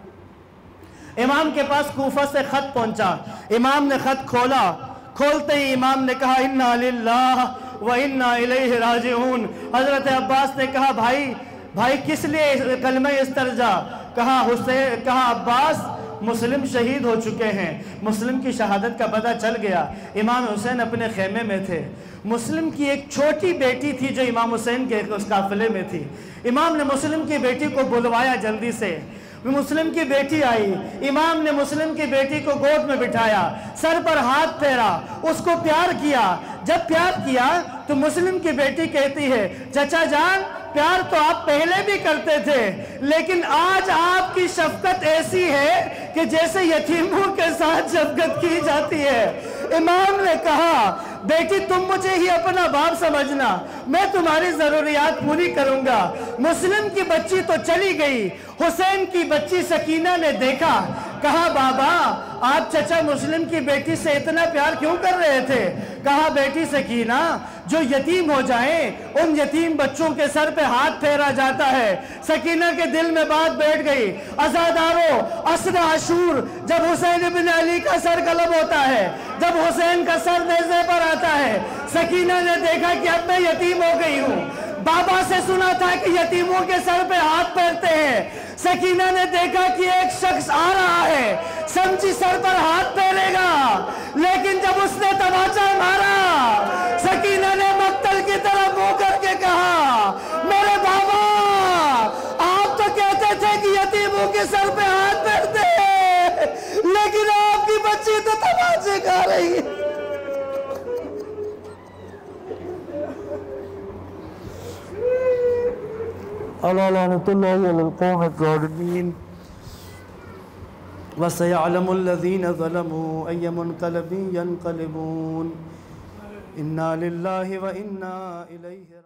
امام کے پاس کوفہ سے خط پہنچا، امام نے خط کھولا، کھولتے ہی امام نے کہا انا للہ و انا الیہ راجعون۔ حضرت عباس نے کہا بھائی بھائی کس لیے کلمہ استرجا؟ کہا حسین کہا عباس مسلم شہید ہو چکے ہیں، مسلم کی شہادت کا پتہ چل گیا۔ امام حسین اپنے خیمے میں تھے، مسلم کی ایک چھوٹی بیٹی تھی جو امام حسین کے اس قافلے میں تھی۔ امام نے مسلم کی بیٹی کو بلوایا جلدی سے، مسلم کی بیٹی آئی، امام نے مسلم کی بیٹی کو گود میں بٹھایا، سر پر ہاتھ پھیرا، اس کو پیار کیا۔ جب پیار کیا تو مسلم کی بیٹی کہتی ہے چچا جان پیار تو آپ پہلے بھی کرتے تھے، لیکن آج آپ کی شفقت ایسی ہے کہ جیسے یتیموں کے ساتھ شفقت کی جاتی ہے۔ امام نے کہا بیٹی تم مجھے ہی اپنا باپ سمجھنا، میں تمہاری ضروریات پوری کروں گا۔ مسلم کی بچی تو چلی گئی، حسین کی بچی سکینہ نے دیکھا، کہا بابا آپ چچا مسلم کی بیٹی سے اتنا پیار کیوں کر رہے تھے؟ کہا بیٹی سکینہ جو یتیم ہو جائیں ان یتیم بچوں کے سر پہ ہاتھ پھیرا جاتا ہے۔ سکینہ کے دل میں بات بیٹھ گئی۔ عزادارو، عصر عاشور جب حسین ابن علی کا سر قلم ہوتا ہے، جب حسین کا سر نیزے پر آتا ہے، سکینہ نے دیکھا کہ اب میں یتیم ہو گئی ہوں۔ بابا سے سنا تھا کہ یتیموں کے سر پہ ہاتھ پھیرتے ہیں، سکینہ نے دیکھا کہ ایک شخص آ رہا ہے، سمجھی سر پر ہاتھ پھیرے گا، لیکن جب اس نے تماچا مارا سکینہ نے مقتل کی طرف منہ کر کے کہا میرے بابا آپ تو کہتے تھے کہ یتیموں کے سر پہ ہاتھ پھیرتے ہیں، لیکن آپ کی بچی تو تماچے کھا رہی ہے۔ ألا لعنة الله على القوم الظالمين وسيعلم الذين ظلموا أي منقلب ينقلبون إنا لله وإنا إليه